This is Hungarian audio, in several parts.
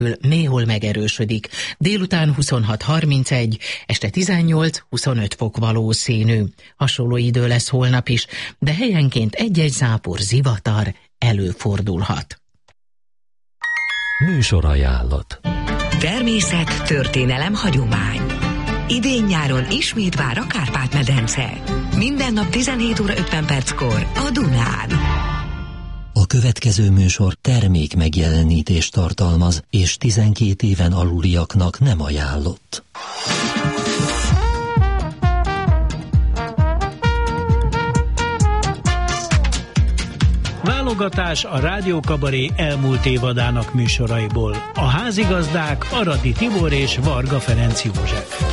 néhol megerősödik. Délután 26-31, este 18-25 fok valószínű. Hasonló idő lesz holnap is, de helyenként egy-egy zápor, zivatar előfordulhat. Műsorajánlat. Természet, történelem, hagyomány. Idén-nyáron ismét vár a Kárpát-medence. Minden nap 17 óra 50 perckor a Dunán. A következő műsor termék megjelenítést tartalmaz, és 12 éven aluliaknak nem ajánlott. Válogatás a Rádió Kabaré elmúlt évadának műsoraiból. A házigazdák Aradi Tibor és Varga Ferenc József.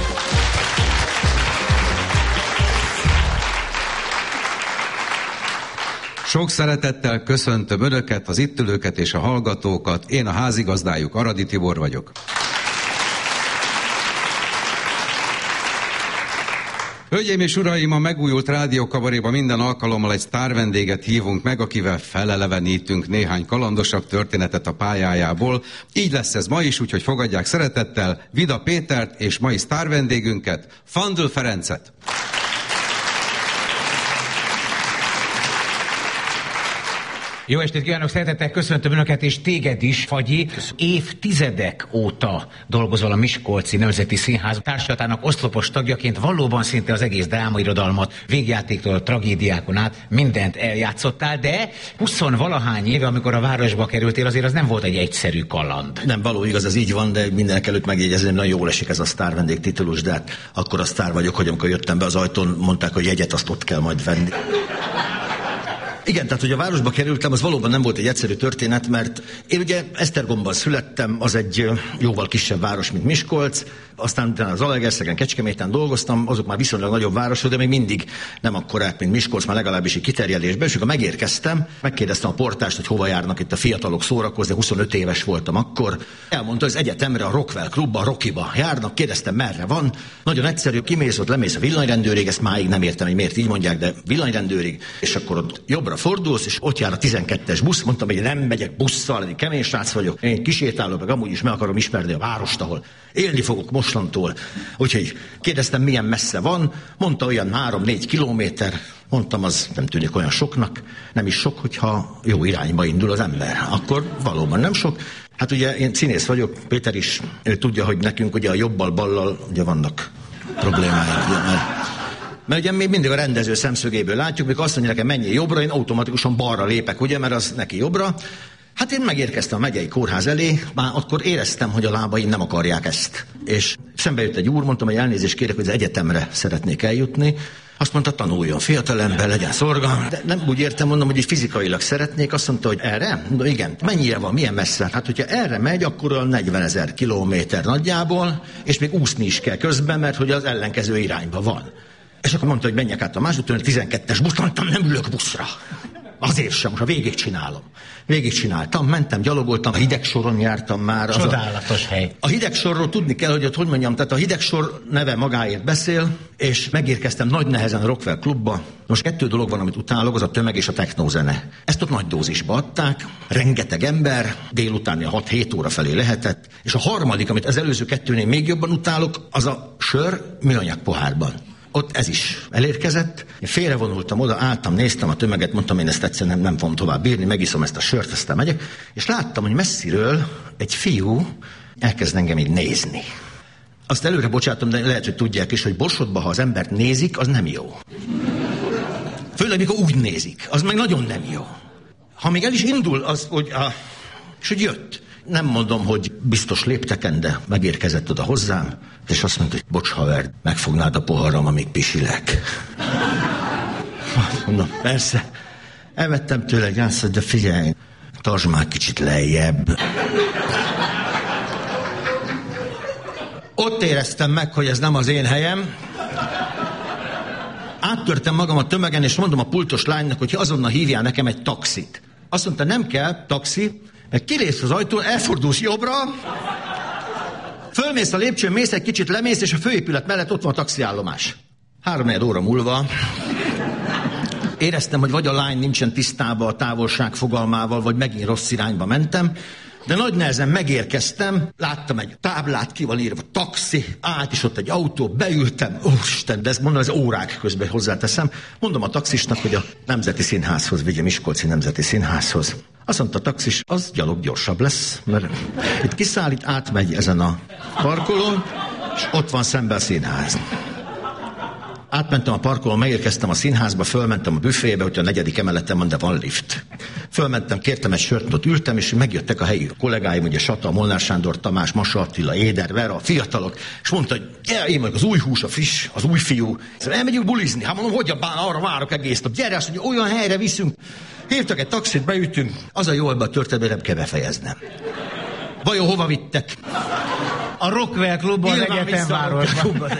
Sok szeretettel köszöntöm Önöket, az itt ülőket és a hallgatókat. Én a házigazdájuk, Aradi Tibor vagyok. Hölgyeim és uraim, a megújult Rádió Kabaréba minden alkalommal egy sztárvendéget hívunk meg, akivel felelevenítünk néhány kalandosabb történetet a pályájából. Így lesz ez ma is, úgyhogy fogadják szeretettel Vida Pétert és mai sztárvendégünket, Fandl Ferencet. Jó estét kívánok, szeretettel köszöntöm Önöket, és téged is, Fagyi. Évtizedek óta dolgozol a Miskolci Nemzeti Színház társulatának oszlopos tagjaként, valóban szinte az egész drámairodalmat, végjátéktól, tragédiákon át mindent eljátszottál, de 20-valahány éve, amikor a városba kerültél, azért az nem volt egy egyszerű kaland. Nem, való igaz, ez így van, de mindenek előtt megjegyezni, nagyon jól esik ez a sztárvendég titulus, de hát akkor a sztár vagyok, hogy amikor jöttem be az ajtón, mondták, hogy jegyet azt ott kell majd venni. Igen, tehát, hogy a városba kerültem, az valóban nem volt egy egyszerű történet, mert én ugye Esztergomban születtem, az egy jóval kisebb város, mint Miskolc, aztán utána Zalaegerszegen, Kecskeméten dolgoztam, azok már viszonylag nagyobb városok, de még mindig nem akkorák, mint Miskolc, már legalábbis egy kiterjedésben, és amikor megérkeztem, megkérdeztem a portást, hogy hova járnak itt a fiatalok szórakozni, 25 éves voltam akkor. Elmondta, hogy az egyetemre, a Rockwell klubba, a Rockiba járnak, kérdeztem, merre van. Nagyon egyszerű, kimész ott, lemész a villanyrendőrig, ezt máig nem értem, hogy miért így mondják, de villanyrendőrig, és akkor ott jobbra fordulsz, és ott jár a 12-es busz, mondtam, hogy nem megyek busszal, én kemény srác vagyok, én kisétálok, meg amúgy is meg akarom ismerni a várost, ahol élni fogok mostantól. Úgyhogy kérdeztem, milyen messze van, mondta olyan 3-4 kilométer, mondtam, az nem tűnik olyan soknak, nem is sok, hogyha jó irányba indul az ember, akkor valóban nem sok. Hát ugye én színész vagyok, Péter is, ő tudja, hogy nekünk ugye a jobbal-ballal ugye vannak problémáink, mert ugye mi mindig a rendező szemszögéből látjuk, mikor azt mondja nekem, menjél jobbra, én automatikusan balra lépek, ugye, mert az neki jobbra. Hát én megérkeztem a megyei kórház elé, már akkor éreztem, hogy a lábaim nem akarják ezt. És szembe jött egy úr, mondtam, hogy elnézést kérek, hogy az egyetemre szeretnék eljutni. Azt mondta, tanuljon, fiatalember, legyen szorgalmas. De nem úgy értem, mondom, hogy így fizikailag szeretnék. Azt mondta, hogy erre? Mondom, igen. Mennyire van, milyen messze? Hát, hogyha erre megy, akkor olyan 40 000 kilométer nagyjából, és még úszni is kell közben, mert hogy az ellenkező irányba van. És akkor mondta, hogy menjek át a másodtől, 12-es busz, mondtam, nem ülök buszra. Azért sem, most végigcsinálom. Végigcsináltam, mentem, gyalogoltam, a Hidegsoron jártam már. Csodálatos hely. A Hidegsorról tudni kell, hogy ott, hogy mondjam, tehát a Hidegsor neve magáért beszél, és megérkeztem nagy nehezen a Rockwell klubba. Most 2 dolog van, amit utálok, az a tömeg és a technózene. Ezt ott nagy dózisba adták, rengeteg ember, délután 6-7 óra felé lehetett, és a harmadik, amit az előző 2-nél még jobban utálok, az a sör műanyag pohárban. Ott ez is elérkezett, én félrevonultam oda, álltam, néztem a tömeget, mondtam, én ezt egyszerűen nem fogom tovább bírni, megiszom ezt a sört, aztán megyek, és láttam, hogy messziről egy fiú elkezd engem így nézni. Azt előre bocsátom, de lehet, hogy tudják is, hogy Borsodban, ha az embert nézik, az nem jó. Főleg, mikor úgy nézik, az meg nagyon nem jó. Ha még el is indul, az, hogy és hogy jött. Nem mondom, hogy biztos lépteken, de megérkezett oda hozzám, és azt mondta, hogy bocs haver, megfognád a poharam, amíg pisilek. Mondom, persze. Elvettem tőle gyászat, de figyelj, tartsd már kicsit lejjebb. Ott éreztem meg, hogy ez nem az én helyem. Áttörtem magam a tömegen, és mondom a pultos lánynak, hogy azonnal hívjál nekem egy taxit. Azt mondta, nem kell taxi, mert kilész az ajtón, elfordulsz jobbra, fölmész a lépcsőn, mész egy kicsit, lemész, és a főépület mellett ott van a taxiállomás. 3-4 óra múlva éreztem, hogy vagy a lány nincsen tisztában a távolság fogalmával, vagy megint rossz irányba mentem. De nagy nehezen megérkeztem, láttam egy táblát, ki van írva, taxi, állt is ott egy autó, beültem, úristen, de ezt mondom, ez órák közben hozzáteszem. Mondom a taxisnak, hogy a Nemzeti Színházhoz vigye, Miskolci Nemzeti Színházhoz. Azt mondta a taxis, az gyalog gyorsabb lesz, mert itt kiszállít, átmegy ezen a parkolón, és ott van szembe a színház. Átmentem a parkolón, megérkeztem a színházba, fölmentem a büfébe, hogy a 4. emeleten van, de van lift. Fölmentem, kértem egy sört, ott ültem, és megjöttek a helyi kollégáim, ugye Sata, Molnár Sándor, Tamás, Masa Attila, Éder, Vera, a fiatalok, és mondta, hogy én meg az új hús, a friss, az új fiú. Elmegyünk bulizni. Hát mondom, hogy arra várok egész nap. Gyere, azt mondja, olyan helyre viszünk. Hívtak egy taxit, beütünk. Az a jó ebben a történetben, nem kell befejeznem. Vajon hova vittek? A Rockwell klubban, az Egyetemvárosban.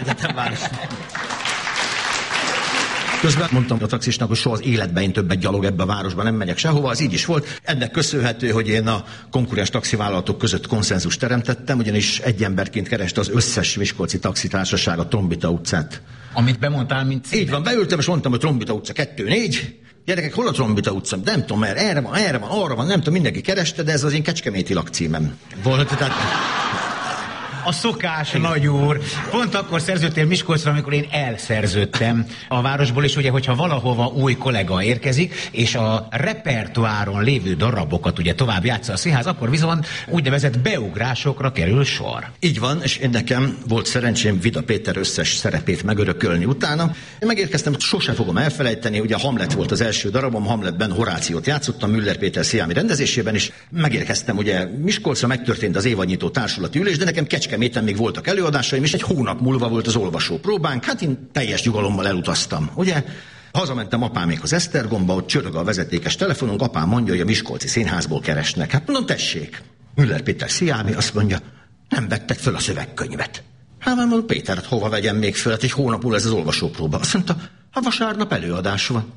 Közben mondtam a taxisnak, hogy soha az életben én többet gyalog ebbe a városban nem megyek sehova, az így is volt. Ennek köszönhető, hogy én a konkurens taxivállalatok között konszenzust teremtettem, ugyanis egy emberként kereste az összes miskolci taxitársaság a Trombita utcát. Amit bemondtál, mint címet. Így van, beültem, és mondtam, hogy Trombita utca 2-4. Gyerekek, hol a Trombita utca? Nem tudom, mert erre van, arra van, nem tudom, mindenki kereste, de ez az én kecskeméti lakcímem volt. Tehát... A szokás, nagy úr. Pont akkor szerződtél Miskolcra, amikor én elszerződtem a városból, és ugye, hogyha valahova új kollega érkezik, és a repertoáron lévő darabokat ugye tovább játsza a színház, akkor viszont úgynevezett beugrásokra kerül sor. Így van, és én nekem volt szerencsém Vida Péter összes szerepét megörökölni utána. Én megérkeztem, sose fogom elfelejteni, ugye Hamlet volt az első darabom, Hamletben Horációt játszottam, Müller Péter Sziámi rendezésében, és megérkeztem ugye Miskolcra, megtörtént az évadnyitó társulati ülés, de nekem Kecskeméten még voltak előadásaim, és egy hónap múlva volt az olvasópróbánk, hát én teljes nyugalommal elutaztam, ugye? Hazamentem apámékhoz Esztergomba, ott csörög a vezetékes telefonunk, apám mondja, hogy a Miskolci Színházból keresnek. Hát mondom, tessék. Müller Péter Sziámi azt mondja, nem vettek föl a szövegkönyvet. Hát mondom, Péter, hát hova vegyem még föl? Hát egy hónap múlva ez az olvasópróba. Azt mondta, hát vasárnap előadás van.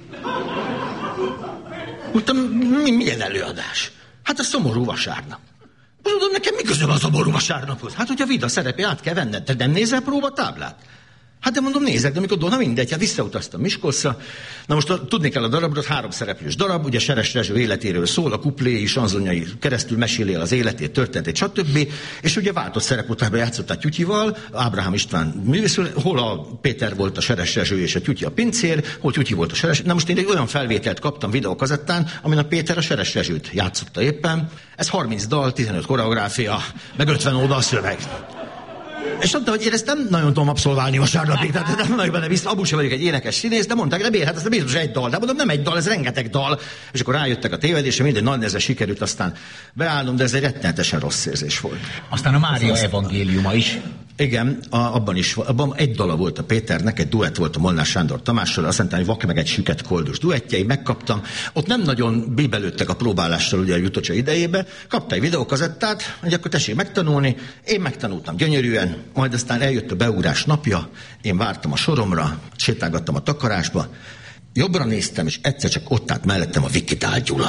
Mondtam, milyen előadás? Hát a szomorú vasárnap. Mondom, nekem mi közöm a szomorú vasárnaphoz? Hát, hogy a Vida szerepé át kell venned, te nem nézel próbatáblát? Hát de mondom, nézek, de amikor na mindegy, hát visszautaztam Miskolcra. Na most tudni kell a darabot, 3 szereplős darab, ugye Seres Rezső életéről szól, a kupléi, sanzonjai keresztül meséli el az életét, történetét, stb. És ugye váltott szerepotában játszották Tyutyival, Ábrahám István művészül, hol a Péter volt a Seres Rezső és a Tyutyi a pincér, hol Tyutyi volt a Seres. Na most én egy olyan felvételt kaptam videókazettán, amin a Péter a Seres Rezsőt játszotta éppen. Ez 30 dal, 15 koreográfia, meg 50 oldal szöveg. És mondta, hogy én ezt nem nagyon tudom abszolválni vasárnapig, tehát nem nagyon benne vissza, abból sem vagyok egy énekes színész, de mondták, de hát ez biztos egy dal, de mondom, nem egy dal, ez rengeteg dal. És akkor rájöttek a tévedésre, minden nagy nehezen sikerült aztán beállnom, de ez egy rettenetesen rossz érzés volt. Aztán a Mária evangéliuma is. Igen, abban egy dala volt a Péternek, egy duett volt a Molnár Sándor Tamással, azt mondta, hogy Vak meg egy süket koldus duettjei, megkaptam. Ott nem nagyon bíbelődtek a próbálással ugye a Jutocsa idejébe, kapta egy videókazettát, hogy akkor tessék megtanulni, én megtanultam gyönyörűen, majd aztán eljött a beugrás napja, én vártam a soromra, sétálgattam a takarásba, jobbra néztem, és egyszer csak ott állt mellettem a Vikidál Gyula.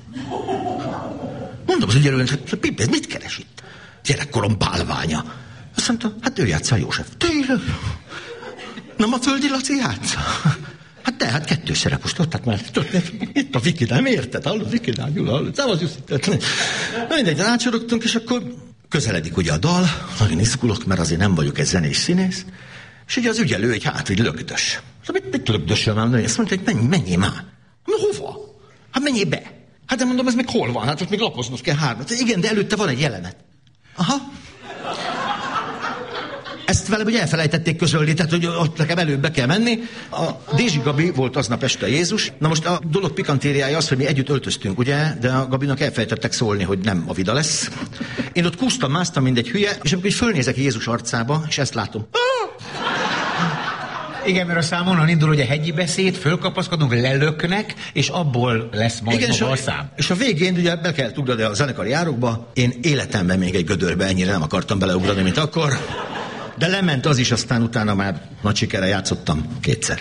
Mondom az ügyelőnek, hogy ez mit keres itt? Gyerekkorom bálványa. Azt mondta, hát ő játsza a József. Tényleg? Nem a Földi Laci játsza? Hát de, hát 2 szerepost ott, hát már itt a Vikidál, nem érted? Hallod, Vikidál Gyula, hallod? Szávasz Jussi. Mindegy, rácsorogtunk, és akkor közeledik ugye a dal, nagyon izgulok, mert azért nem vagyok egy zenés színész, és ugye az ügyelő egy így lögdös. Mit lögdösöl már? Azt mondta, hogy menjél már. Na hova? Hát menjél be. Hát de mondom, ez még hol van? Hát ott még lapoznod kell 3. Igen, de előtte van egy jelenet. Aha. Ezt velem ugye elfelejtették közölni, tehát hogy ott nekem előbb be kell menni. A Dézsi Gabi volt aznap este Jézus. Na most a dolog pikantériája az, hogy mi együtt öltöztünk, ugye, de a Gabinak elfelejtettek szólni, hogy nem a Vida lesz. Én ott kúsztam, másztam, mint egy hülye, és amikor fölnézek Jézus arcába, és ezt látom. Igen, mert a számon indul, hogy a hegyi beszéd, fölkapaszkodunk, lelöknek, és abból lesz majd igen, maga a szám. És a végén ugye be kell ugrani a zenekari járokba. Én életemben még egy gödörbe ennyire nem akartam beleugrani, mint akkor. De lement az is, aztán utána már nagy sikerrel játszottam 2-szer.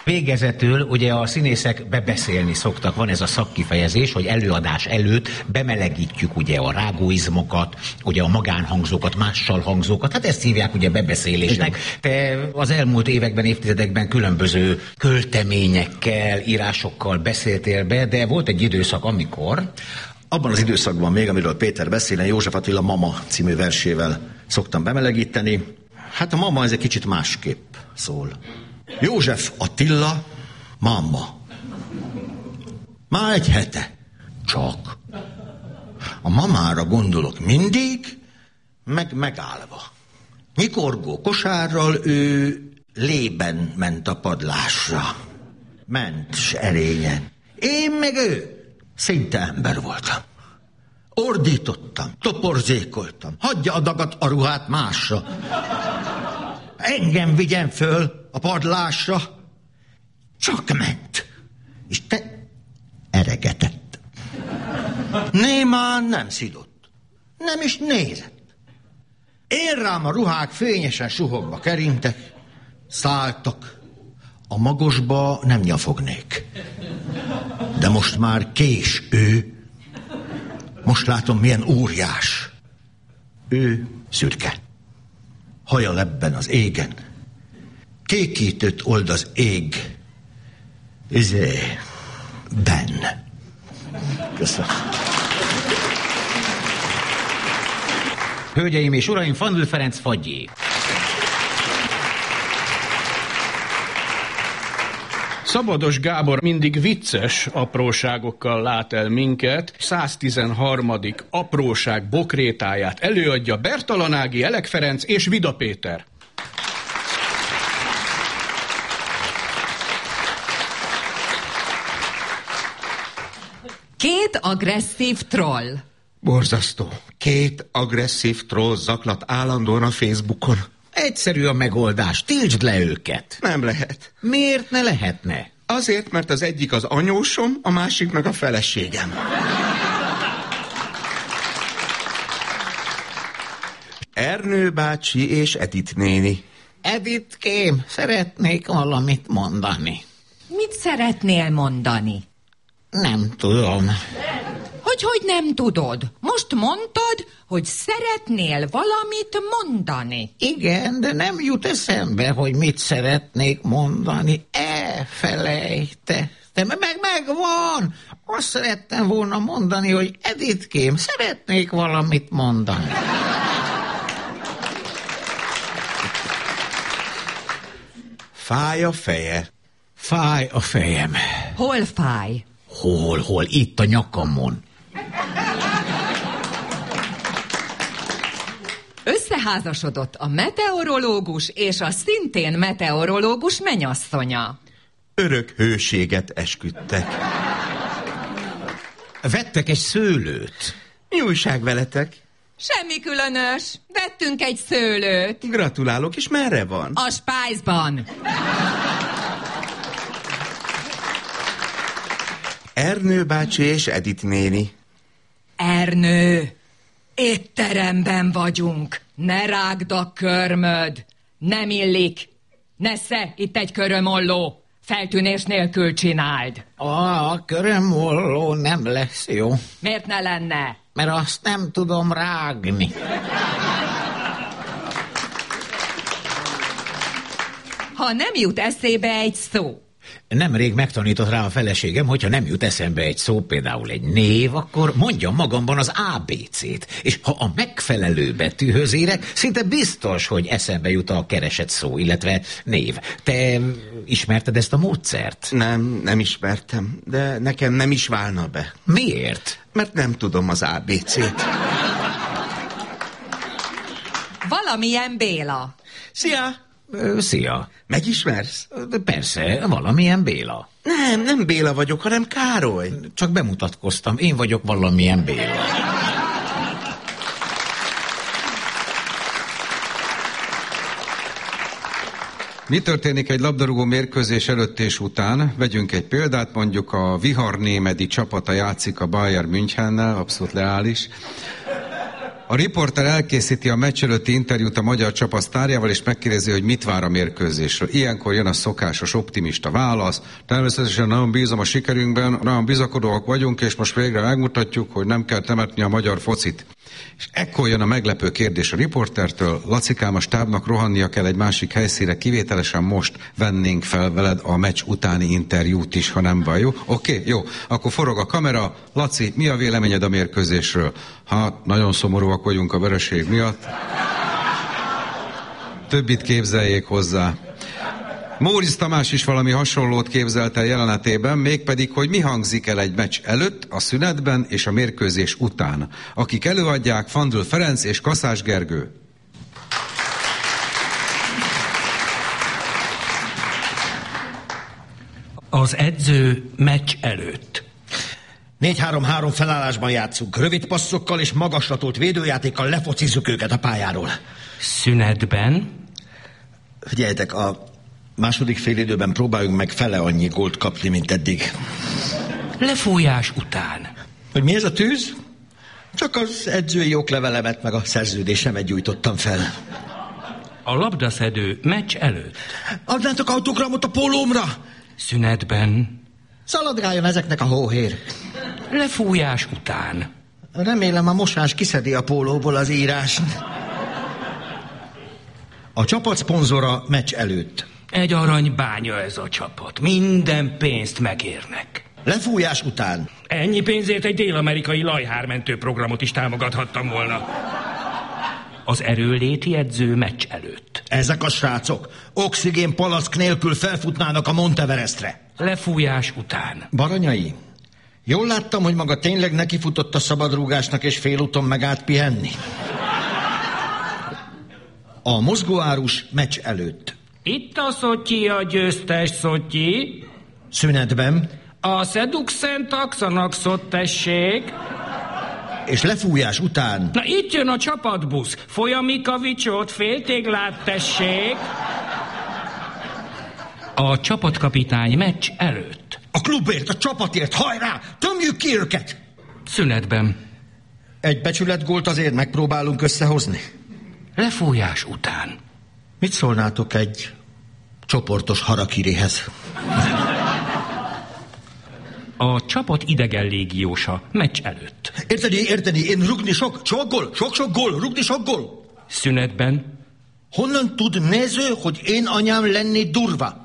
Végezetül ugye a színészek bebeszélni szoktak, van ez a szakkifejezés, hogy előadás előtt bemelegítjük ugye a rágóizmokat, ugye a magánhangzókat, mással hangzókat, hát ezt hívják ugye bebeszélésnek. Te az elmúlt években, évtizedekben különböző költeményekkel, írásokkal beszéltél be, de volt egy időszak, amikor... Abban az időszakban még, amiről Péter beszél, József Attila Mama című versével szoktam bemelegíteni. Hát a Mama ez egy kicsit másképp szól. József Attila, Mama. Már egy hete. Csak. A mamára gondolok mindig, meg megállva. Nyikorgó kosárral ő lében ment a padlásra. Ment s erényen. Én meg ő. Szinte ember voltam. Ordítottam, toporzékoltam. Hagyja a dagat a ruhát másra. Engem vigyen föl a padlásra. Csak ment. És te eregetett. Némán nem szidott. Nem is nézett. Én rám a ruhák fényesen suhogva kerintek. Szálltak. A magosba nem nyafognék. De most már kés ő. Most látom, milyen óriás. Ő szürke. Haja lebben az égen. Kékítőt old az ég. Ben. Köszönöm. Hölgyeim és uraim, Fanül Ferenc Fagyi. Szabados Gábor mindig vicces apróságokkal lát el minket. 113. apróság bokrétáját előadja Bertalan Ági, Elek Ferenc és Vida Péter. Két agresszív troll. Borzasztó. Két agresszív troll zaklat állandóan a Facebookon. Egyszerű a megoldás, tiltsd le őket. Nem lehet. Miért ne lehetne? Azért, mert az egyik az anyósom, a másik meg a feleségem. Ernő bácsi és Edith néni. Editkém, szeretnék valamit mondani. Mit szeretnél mondani? Nem tudom. Hogy nem tudod? Most mondtad, hogy szeretnél valamit mondani. Igen, de nem jut eszembe, hogy mit szeretnék mondani. Elfelejtettem. Megvan. Azt szerettem volna mondani, hogy Editkém, szeretnék valamit mondani. Fáj a feje. Fáj a fejem. Hol fáj? Hol? Itt a nyakamon. Összeházasodott a meteorológus és a szintén meteorológus menyasszonya. Örök hőséget esküdtek. Vettek egy szőlőt. Mi újság veletek? Semmi különös. Vettünk egy szőlőt. Gratulálok, és merre van? A Spice-ban. Ernő bácsi és Edith néni. Ernő, étteremben vagyunk. Ne rágd a körmöd. Nem illik. Nesze, itt egy körömolló. Feltűnés nélkül csináld. A körömolló nem lesz jó. Miért ne lenne? Mert azt nem tudom rágni. Ha nem jut eszébe egy szó. Nemrég megtanított rá a feleségem, hogyha nem jut eszembe egy szó, például egy név, akkor mondjam magamban az ABC-t. És ha a megfelelő betűhöz érek, szinte biztos, hogy eszembe jut a keresett szó, illetve név. Te ismerted ezt a módszert? Nem ismertem, de nekem nem is válna be. Miért? Mert nem tudom az ABC-t. Valamilyen Béla. Szia! Szia. Megismersz? Persze, valamilyen Béla. Nem Béla vagyok, hanem Károly. Csak bemutatkoztam, én vagyok valamilyen Béla. Mi történik egy labdarúgó mérkőzés előtt és után? Vegyünk egy példát, mondjuk a Viharnémedi csapata játszik a Bayern Münchennel, abszolút leális. A riporter elkészíti a meccs előtti interjút a magyar csapat sztárjával, és megkérdezi, hogy mit vár a mérkőzésről. Ilyenkor jön a szokásos optimista válasz. Természetesen nagyon bízom a sikerünkben, nagyon bizakodóak vagyunk, és most végre megmutatjuk, hogy nem kell temetni a magyar focit. És ekkor jön a meglepő kérdés a riportertől: Lacikám, a stábnak rohannia kell egy másik helyszínre, kivételesen most vennénk fel veled a meccs utáni interjút is, ha nem baj, jó? Oké, jó. Akkor forog a kamera. Laci, mi a véleményed a mérkőzésről? Hát, nagyon szomorúak vagyunk a vereség miatt. Többit képzeljék hozzá. Móricz Tamás is valami hasonlót képzelt el jelenetében, mégpedig, hogy mi hangzik el egy meccs előtt, a szünetben és a mérkőzés után. Akik előadják, Fandl Ferenc és Kaszás Gergő. Az edző meccs előtt. 4-3-3 felállásban játszunk. Rövid passzokkal és magaslatolt védőjátékkal lefocizzuk őket a pályáról. Szünetben? Figyeljetek, a második félidőben próbáljunk meg fele annyi gólt kapni, mint eddig. Lefújás után. Hogy mi ez a tűz? Csak az edzői oklevelemet meg a szerződésemet gyújtottam fel. A labdaszedő meccs előtt. Adnátok autogramot a pólómra? Szünetben. Szaladgáljon ezeknek a hóhér. Lefújás után. Remélem a mosás kiszedi a pólóból az írást. A csapat szponzora meccs előtt. Egy aranybánya ez a csapat. Minden pénzt megérnek. Lefújás után. Ennyi pénzért egy dél-amerikai lajhármentő programot is támogathattam volna. Az erőléti edző meccs előtt. Ezek a srácok oxigén palack nélkül felfutnának a Monteverestre. Lefújás után. Baranyai, jól láttam, hogy maga tényleg nekifutott a szabadrúgásnak, és félúton megállt pihenni. A mozgóárus meccs előtt. Itt a Szotyi, a győztes Szotyi. Szünetben. A Seduxen taxanaxot tessék. És lefújás után. Na itt jön a csapatbusz. Folyamikavicsot, féltéglát tessék. A csapatkapitány meccs előtt. A klubért, a csapatért, hajrá! Tömjük ki őket! Szünetben. Egy becsületgólt azért megpróbálunk összehozni. Lefújás után. Mit szólnátok egy csoportos harakirihez? A csapat idegen légiósa meccs előtt. Érteni, én rugni sok gól, rugni sok gól. Szünetben. Honnan tud néző, hogy én anyám lenni durva?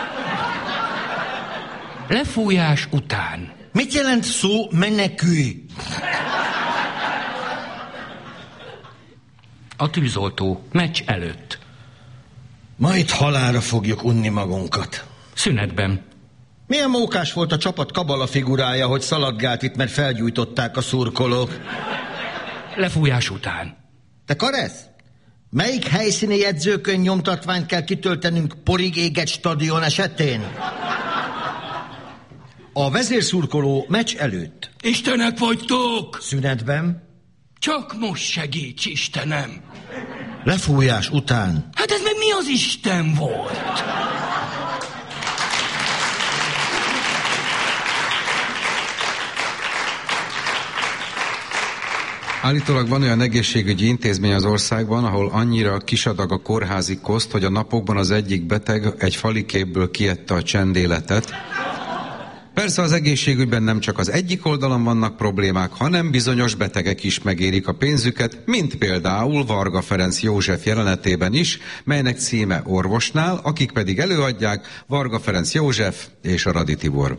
Lefújás után. Mit jelent szó menekülj? A tűzoltó meccs előtt. Majd halálra fogjuk unni magunkat. Szünetben. Milyen mókás volt a csapat kabala figurája, hogy szaladgált itt, mert felgyújtották a szurkolók. Lefújás után. Te Karesz? Melyik helyszíni jegyzőkönyv nyomtatványt kell kitöltenünk porig égett stadion esetén? A vezérszurkoló meccs előtt. Istenek vagytok! Szünetben. Csak most segíts, Istenem! Lefújás után. Hát ez meg mi az Isten volt? Állítólag van olyan egészségügyi intézmény az országban, ahol annyira kisadag a kórházi koszt, hogy a napokban az egyik beteg egy faliképből kiette a csendéletet. Persze az egészségügyben nem csak az egyik oldalon vannak problémák, hanem bizonyos betegek is megérik a pénzüket, mint például Varga Ferenc József jelenetében is, melynek címe Orvosnál, akik pedig előadják Varga Ferenc József és a Radi Tibor.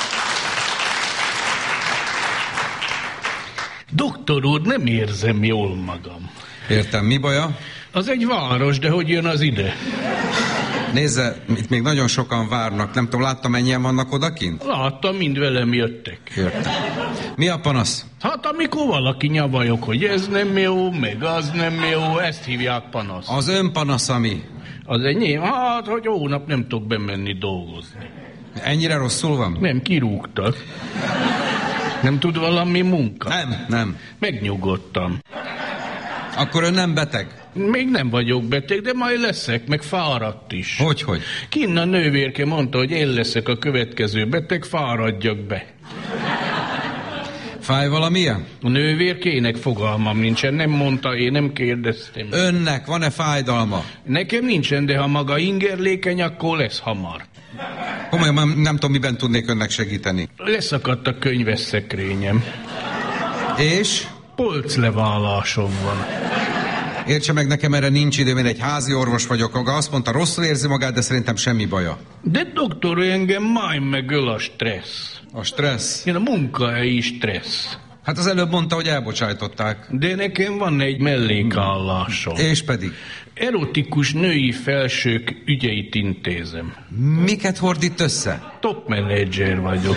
Doktor úr, nem érzem jól magam. Értem, mi baja? Az egy város, de hogy jön az ide? Nézze, itt még nagyon sokan várnak. Nem tudom, láttam, mennyien vannak odakint? Láttam, mind velem jöttek. Értem. Mi a panasz? Hát amikor valaki nyavajok, hogy ez nem jó, meg az nem jó, ezt hívják panasz. Az ön panasza mi? Az enyém? Hát, hogy hónap nem tudok bemenni dolgozni. Ennyire rosszul van? Nem, kirúgtak. Nem tud valami munka? Nem. Megnyugodtam. Akkor ön nem beteg? Még nem vagyok beteg, de majd leszek, meg fáradt is. Hogy? Kinn a nővérke mondta, hogy én leszek a következő beteg, fáradjak be. Fáj valamilyen? A nővérkének fogalmam nincsen, nem mondta, én nem kérdeztem. Önnek van-e fájdalma? Nekem nincsen, de ha maga ingerlékeny, akkor lesz hamar. Komolyan nem tudom, miben tudnék önnek segíteni. Leszakadt a könyves szekrényem. És? Polcleválásom van. Értse meg, nekem erre nincs időm, én egy házi orvos vagyok, maga azt mondta, rosszul érzi magát, de szerintem semmi baja. De doktor, engem máj megöl a stressz. A stressz? Én a munkahelyi stressz. Hát az előbb mondta, hogy elbocsájtották. De nekem van egy mellékállásom. És pedig? Erotikus női felsők ügyeit intézem. Miket hordít össze? Top menedzser vagyok.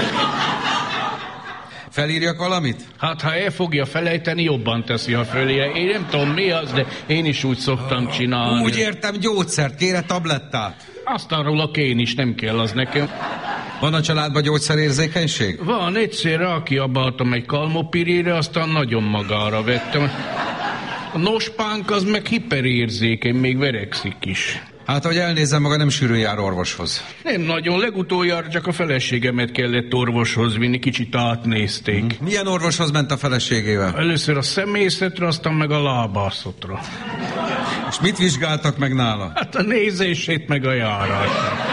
Felírjak valamit? Hát, ha el fogja felejteni, jobban teszi a fölé. Én nem tudom mi az, de én is úgy szoktam csinálni. Úgy értem, gyógyszert, kére tablettát. Azt arról én is, nem kell az nekem. Van a családban gyógyszerérzékenység? Van, egyszer rákiabáltam egy kalmopirére, aztán nagyon magára vettem. A nospánk az meg hiperérzékeny, még verekszik is. Hát, ahogy elnézem, maga nem sűrűn jár orvoshoz. Nem nagyon, legutoljára csak a feleségemet kellett orvoshoz vinni, kicsit átnézték. Milyen orvoshoz ment a feleségével? Először a szemészetre, aztán meg a lábászatra. És mit vizsgáltak meg nála? Hát a nézését, meg a járását.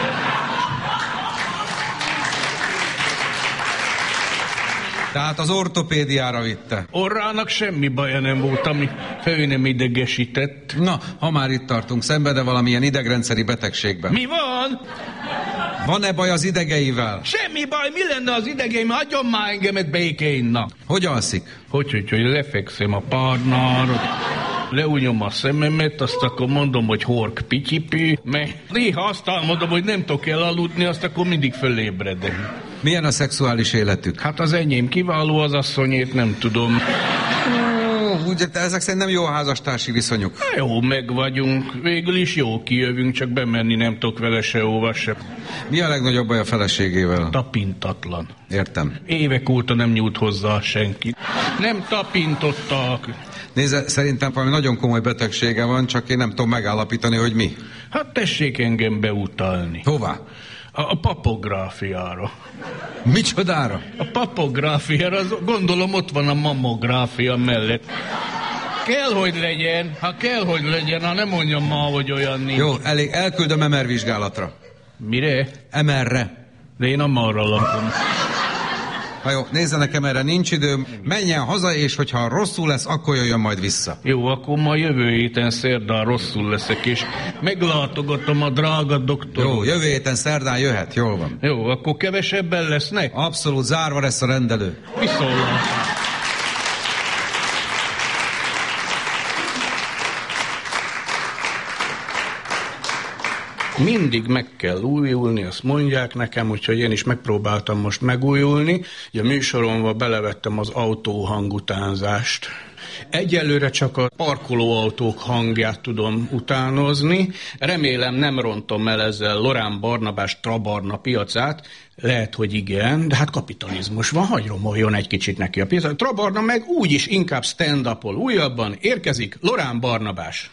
Tehát az ortopédiára vitte. Orrának semmi baja nem volt, ami fő nem idegesített. Na, ha már itt tartunk, szenved-e valamilyen idegrendszeri betegségben? Mi van? Van-e baj az idegeivel? Semmi baj, mi lenne az idegeim? Hagyjon már engemet békén, na. Hogy alszik? Hogy lefekszem a párnára, leúnyom a szememet, azt akkor mondom, hogy hork pityipű, mert néha azt álmodom, hogy nem tudok elaludni, azt akkor mindig fölébredem. Milyen a szexuális életük? Hát az enyém kiváló, az asszonyét nem tudom. Ugye, ezek szerint nem jó a házastársi viszonyuk. Jó, meg vagyunk. Végül is jó kijövünk, csak bemenni nem tudok vele sehova se. Mi a legnagyobb baj a feleségével? Tapintatlan. Értem. Évek óta nem nyújt hozzá senki. Nem tapintottak. Nézze, szerintem valami nagyon komoly betegsége van, csak én nem tudom megállapítani, hogy mi. Hát tessék engem beutalni. Hová? A papográfiára. Micsodára? A papográfiára, az, gondolom ott van a mammográfia mellett. Kell, hogy legyen, ha nem mondjam ma, hogy olyan nincs. Jó, elég, elküldöm MR vizsgálatra. Mire? MR-re. De én amarra lakom. Ha jó, nézze, nekem erre nincs időm, menjen haza, és hogyha rosszul lesz, akkor jöjjön majd vissza. Jó, akkor ma jövő héten szerdán rosszul leszek, és meglátogatom a drága doktorot. Jó, jövő héten szerdán jöhet, jól van. Jó, akkor kevesebben lesznek? Abszolút, zárva lesz a rendelő. Viszontlátásra. Mindig meg kell újulni, azt mondják nekem, úgyhogy én is megpróbáltam most megújulni. Ugye a műsoromba belevettem az autóhangutánzást. Egyelőre csak a parkolóautók hangját tudom utánozni. Remélem nem rontom el ezzel Lorán Barnabás Trabarna piacát. Lehet, hogy igen, de hát kapitalizmus van, hagy romoljon egy kicsit neki a piac. Trabarna meg úgyis inkább stand-up-ol. Újabban érkezik Lorán Barnabás.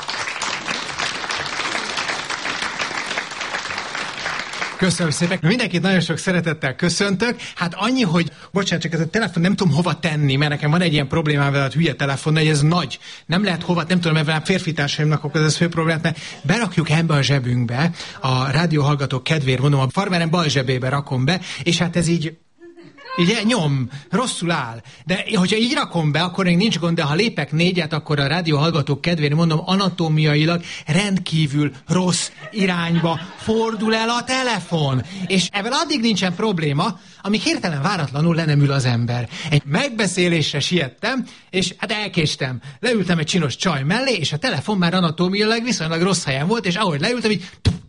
Köszönöm szépen. Mindenkit nagyon sok szeretettel köszöntök. Hát annyi, hogy bocsánat, csak ez a telefon nem tudom hova tenni, mert nekem van egy ilyen problémám vele, a hülye telefon, hogy ez nagy. Nem lehet hova, nem tudom, mert férfi társaimnak okoz ez fő problémát, mert berakjuk ebbe a zsebünkbe, a rádióhallgatók kedvéért mondom, a farmerem bal zsebébe rakom be, és hát ez így nyom, rosszul áll. De hogyha így rakom be, akkor még nincs gond, de ha lépek 4-et, akkor a rádióhallgatók kedvére mondom, anatómiailag rendkívül rossz irányba fordul el a telefon. És ebben addig nincsen probléma, amíg hirtelen váratlanul le nem ül az ember. Egy megbeszélésre siettem, és hát elkéstem. Leültem egy csinos csaj mellé, és a telefon már anatómiailag viszonylag rossz helyen volt, és ahogy leültem, így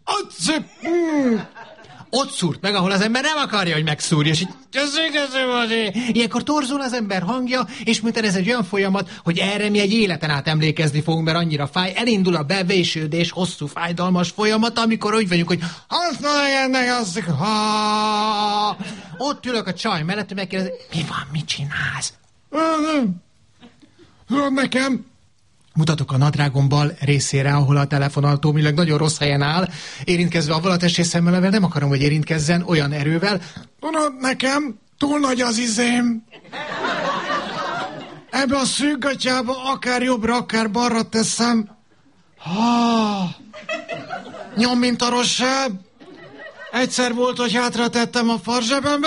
ott szúrt meg, ahol az ember nem akarja, hogy megszúrja, és így ilyenkor torzul az ember hangja, és miután ez egy olyan folyamat, hogy erre mi egy életen át emlékezni fogunk, mert annyira fáj, elindul a bevésődés, hosszú, fájdalmas folyamat, amikor úgy vagyunk, hogy ott ülök a csaj mellett, megkérdezi, mi van, mit csinálsz? Nekem mutatok a nadrágom bal részére, ahol a telefon anatómiailag nagyon rossz helyen áll, érintkezve avval a testrészemmel, nem akarom, hogy érintkezzen olyan erővel. Nekem Túl nagy az izém. Ebbe a szűkgatyába akár jobbra, akár balra teszem. Nyom, mint a rosszabb. Egyszer volt, hogy hátra tettem a farzsebembe.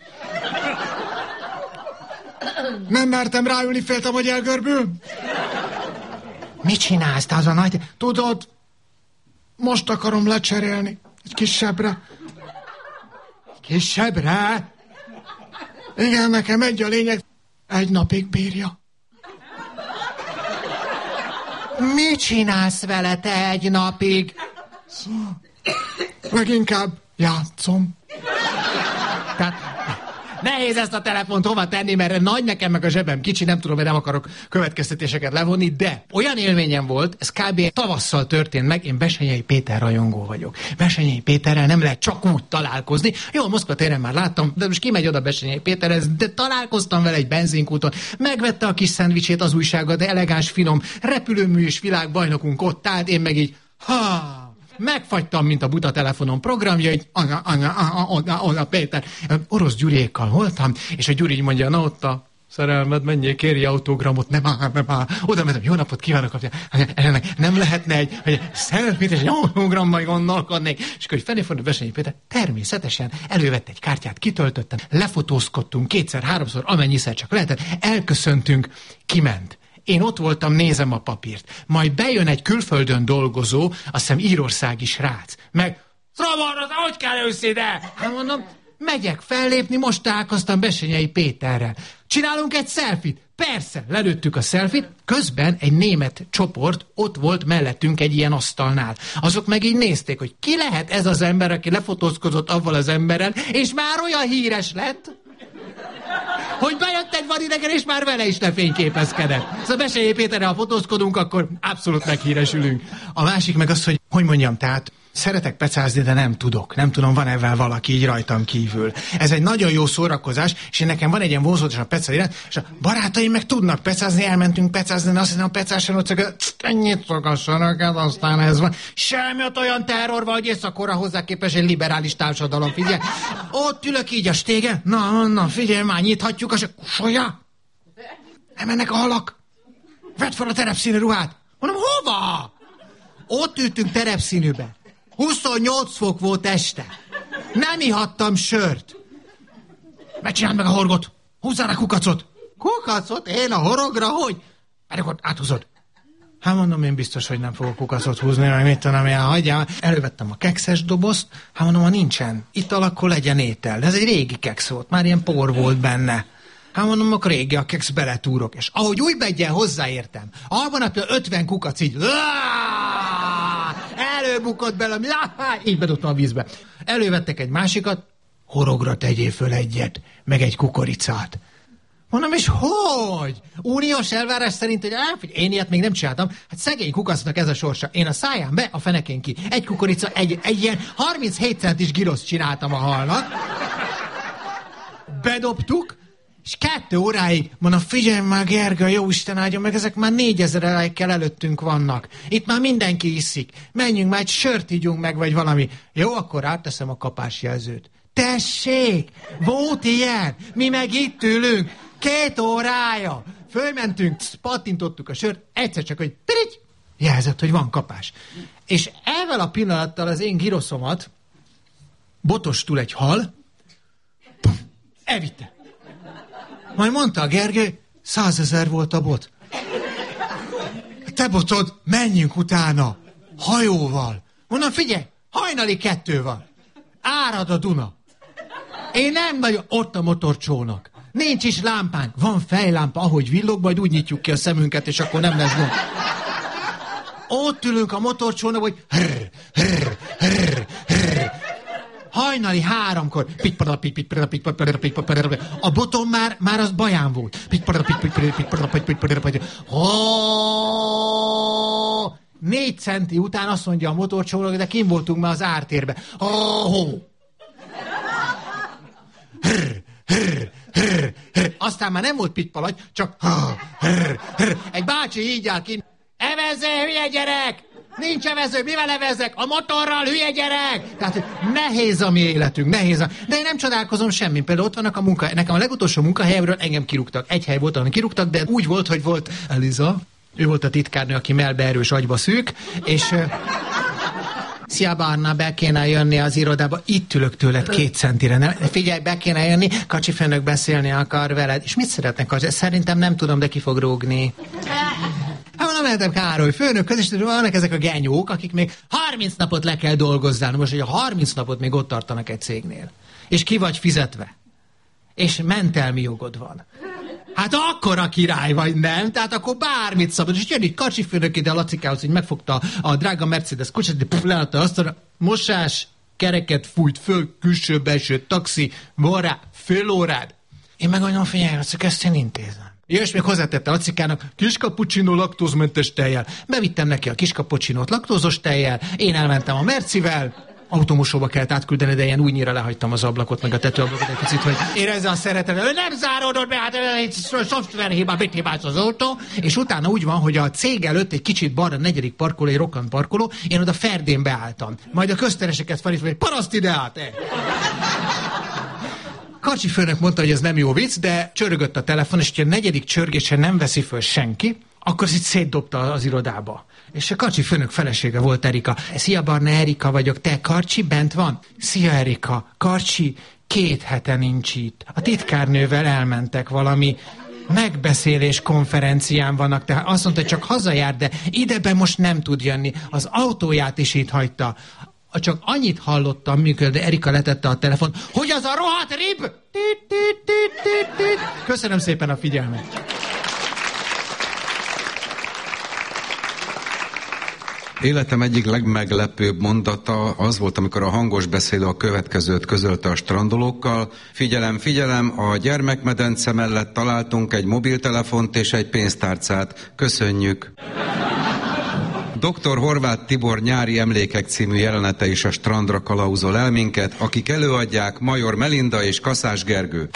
Nem mertem ráülni, féltem, hogy elgörbül. Mit csinálsz, te az a nagy... Tudod, most akarom lecserélni. Egy kisebbre. Kisebbre? Igen, nekem egy a lényeg. 1 napig bírja. Mit csinálsz vele te 1 napig? Leginkább játszom. Tehát nehéz ezt a telefont hova tenni, mert nagy nekem, meg a zsebem kicsi, nem tudom, hogy nem akarok következtetéseket levonni, de olyan élményem volt, ez kb. Tavasszal történt meg, én Bessenyei Péter rajongó vagyok. Bessenyei Péterrel nem lehet csak úgy találkozni. Jó, Moszkva téren már láttam, de most kimegy oda Bessenyei Péterhez, de találkoztam vele egy benzinkúton, megvette a kis szendvicsét az újsága, de elegáns, finom, repülőműs világbajnokunk ott állt, én meg így, megfagytam, mint a buta telefonon programjait, oda Péter. Orosz Gyuriékkal voltam, és a Gyuri így mondja, na ott a szerelmed, menjél, kérj autogramot, nem áll. Oda mentem, jó napot kívánok, nem lehetne egy selfie-t, és egy autogrammal gondolkodnék. És akkor felé fordult Bessenyei Péter, természetesen elővette egy kártyát, kitöltöttem, lefotózkodtunk 2-3-szor, amennyiszer csak lehetett, elköszöntünk, kiment. Én ott voltam, nézem a papírt. Majd bejön egy külföldön dolgozó, azt hiszem írországi srác. Meg, Szabarra, hogy kell őszide? Hát mondom, megyek fellépni, most találkoztam Bessenyei Péterrel. Csinálunk egy selfit? Persze, lelőttük a selfit, közben egy német csoport ott volt mellettünk egy ilyen asztalnál. Azok meg így nézték, hogy ki lehet ez az ember, aki lefotózkozott avval az emberrel, és már olyan híres lett, hogy bejött egy vadidegen, és már vele is lefényképezkedett. Szóval Bessenyei Péterrel, ha fotózkodunk, akkor abszolút meghíresülünk. A másik meg az, hogy mondjam, tehát szeretek pecázni, de nem tudok. Nem tudom, van ebben valaki így rajtam kívül. Ez egy nagyon jó szórakozás, és nekem van egy ilyen vonzódás a peca iránt, és a barátaim meg tudnak pecázni, elmentünk pecázni, de azt hiszem a pecáson ott csak ennyit szogassanak, aztán ez van. Semmi ott olyan terror van, hogy éjszakora hozzá képes egy liberális társadalom, figyelj. Ott ülök így a stégen, na, figyelj már, nyithatjuk a kusolja. Nem mennek a halak. Vedd fel a terepszínű ruhát. Mondom, hova? Ott ültünk terepszínűbe. 28 fok volt este. Nem ihattam sört. Megcsináld meg a horgot. Húzzál a kukacot. Kukacot? Én a horogra? Hogy? Pedig ott áthúzod. Hát mondom, én biztos, hogy nem fogok kukacot húzni, mert mit tudom, én hagyjál. Elővettem a kekszes dobozt. Hát mondom, ha nincsen ital, akkor legyen étel. De ez egy régi keksz volt, már ilyen por volt benne. Hát mondom, akkor régi a keksz, beletúrok. És ahogy új begyen hozzáértem, almanapja 50 kukac így... Előbukott bele, így bedobtam a vízbe. Elővettek egy másikat, horogra tegyél föl egyet, meg egy kukoricát. Mondom, és hogy? Uniós elvárás szerint, hogy én ilyet még nem csináltam. Hát szegény kukacnak ez a sorsa. Én a száján be, a fenekén ki. Egy kukorica, egy ilyen 37 centis giroszt csináltam a halnak. Bedobtuk, és 2 óráig, mondom, figyelj már, Gergely, jó Isten áldjon meg, ezek már 4000 lejkkel előttünk vannak. Itt már mindenki iszik. Menjünk már, egy sört ígyunk meg, vagy valami. Jó, akkor átteszem a kapásjelzőt. Tessék, volt ilyen, mi meg itt ülünk, 2 órája. Fölmentünk, pattintottuk a sört, egyszer csak, hogy pirigy, jelzett, hogy van kapás. És ezzel a pillanattal az én giroszomat botostul egy hal, elvitte. Majd mondta a Gergely, 100 000 volt a bot. Te botod, menjünk utána, hajóval. Mondom, figyelj, hajnali 2 van. Árad a Duna. Én nem nagyon, ott a motorcsónak. Nincs is lámpánk, van fejlámpa, ahogy villog, majd úgy nyitjuk ki a szemünket, és akkor nem lesz gond. Ott ülünk a motorcsónak, hogy hajnali 3-kor, a botom már az baján volt. 4 centi után azt mondja a motorcsónak, de kint voltunk már az ártérbe. Aztán már nem volt pitpalagy, csak egy bácsi így áll kint. Evezze, hülye gyerek! Nincs evező, mivel evezzek? A motorral, hülye gyerek! Tehát nehéz a mi életünk, nehéz. De én nem csodálkozom semmi. Például ott vannak a nekem a legutolsó munkahelyemről engem kirúgtak. Egy hely volt, ahol kirúgtak, de úgy volt, hogy volt Eliza. Ő volt a titkárnő, aki melbe erős, agyba szűk, és... Szia Barna, be kéne jönni az irodába, itt ülök tőled 2 centire. Nem? Figyelj, be kéne jönni, Kacsi főnök beszélni akar veled. És mit szeretnek, Kacsi? Szerintem nem tudom, de ki fog rúgni. Hát nem mehetem Károly főnökhöz, és vannak ezek a genyók, akik még 30 napot le kell dolgozzálni. Most, hogy a 30 napot még ott tartanak egy cégnél. És ki vagy fizetve. És mentelmi jogod van. Hát akkor a király vagy, nem? Tehát akkor bármit szabad. És jön itt Kacsi főnök ide a Lacikához, hogy megfogta a drága Mercedes kocsát, de leadta azt a mosás, kereket fújt föl, külső, belső, taxi, van rá, fél órád. Én meg mondom, figyelj, ezt én intézem. És még hozzátette Lacikának, kis cappuccino laktózmentes tejjel. Bevittem neki a kis cappuccinót laktózos tejjel, én elmentem a Mercivel, automosóba kellett átküldeni, de ilyen újnyira lehagytam az ablakot, meg a tetőablakot egy picit, hogy érezze a szeretet. Nem záródott be, hát egy szoftverhiba, mit hibáz az autó, és utána úgy van, hogy a cég előtt egy kicsit balra, 4. parkoló, egy rokkant parkoló, én oda ferdén beálltam. Majd a köztereseket felhívtam, hogy paraszt ide át, Kacsi főnök mondta, hogy ez nem jó vicc, de csörögött a telefon, és hogyha a 4. csörgésen nem veszi föl senki, akkor ezt szétdobta az irodába. És a Kacsi főnök felesége volt Erika. Szia Barna, Erika vagyok. Te, Karcsi bent van? Szia Erika, Karcsi 2 hete nincs itt. A titkárnővel elmentek valami megbeszélés konferencián vannak, tehát azt mondta, hogy csak hazajár, de idebe most nem tud jönni. Az autóját is itt hagyta. Csak annyit hallottam, mikor Erika letette a telefon, hogy az a rohadt rib! Köszönöm szépen a figyelmet! Életem egyik legmeglepőbb mondata az volt, amikor a hangos beszélő a következőt közölte a strandolókkal. Figyelem, figyelem, a gyermekmedence mellett találtunk egy mobiltelefont és egy pénztárcát. Köszönjük! Dr. Horváth Tibor Nyári emlékek című jelenete is a strandra kalauzol el minket, akik előadják Major Melinda és Kaszás Gergő.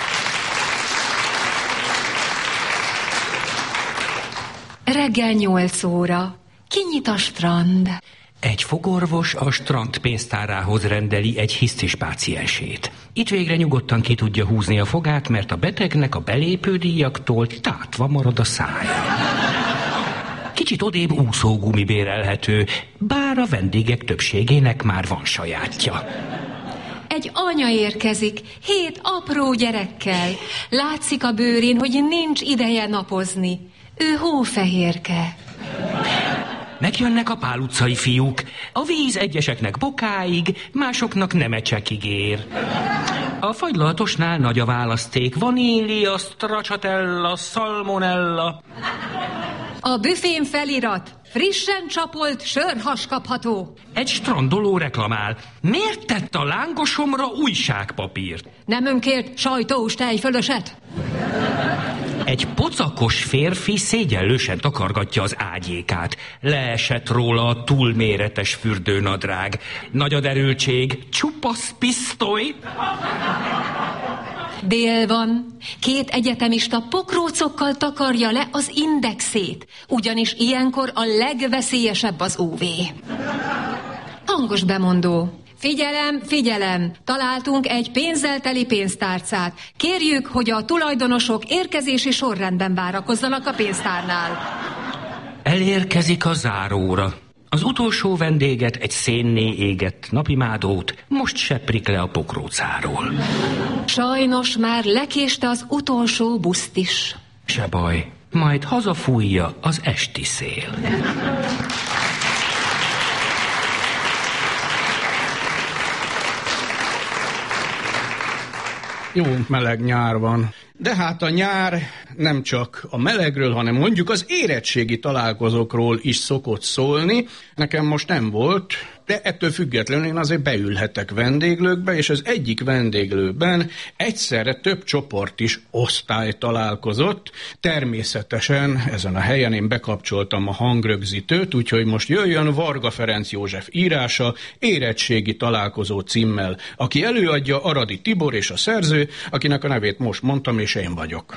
Reggel 8 óra. Kinyit a strand. Egy fogorvos a strand pénztárához rendeli egy hisztis páciensét. Itt végre nyugodtan ki tudja húzni a fogát, mert a betegnek a belépődíjaktól tátva marad a szája. Kicsit odébb úszógumi bérelhető, bár a vendégek többségének már van sajátja. Egy anya érkezik, 7 apró gyerekkel. Látszik a bőrén, hogy nincs ideje napozni. Ő hófehérke. Megjönnek a Pál utcai fiúk. A víz egyeseknek bokáig, másoknak nemecsekig ér. A fagylaltosnál nagy a választék. Vanília, stracciatella, salmonella. A büfén felirat. Frissen csapolt sörhas kapható. Egy strandoló reklamál. Miért tett a lángosomra újságpapírt? Nem önkért sajtós tejfölöset? Egy pocakos férfi szégyellősen takargatja az ágyékát. Leesett róla a túlméretes fürdőnadrág. Nagy a derültség, csupasz pisztoly. Dél van. 2 egyetemista pokrócokkal takarja le az indexét, ugyanis ilyenkor a legveszélyesebb az UV. Hangos bemondó. Figyelem, figyelem! Találtunk egy pénzzel teli pénztárcát. Kérjük, hogy a tulajdonosok érkezési sorrendben várakozzanak a pénztárnál. Elérkezik a záróra. Az utolsó vendéget, egy szénné égett napimádót most seprik le a pokrócáról. Sajnos már lekéste az utolsó buszt is. Se baj, majd hazafújja az esti szél. Jó meleg nyár van. De hát a nyár nem csak a melegről, hanem mondjuk az érettségi találkozókról is szokott szólni. Nekem most nem volt, de ettől függetlenül én azért beülhetek vendéglőkbe, és az egyik vendéglőben egyszerre több csoport is osztály találkozott. Természetesen ezen a helyen én bekapcsoltam a hangrögzítőt, úgyhogy most jöjjön Varga Ferenc József írása érettségi találkozó címmel, aki előadja Aradi Tibor és a szerző, akinek a nevét most mondtam, és én vagyok.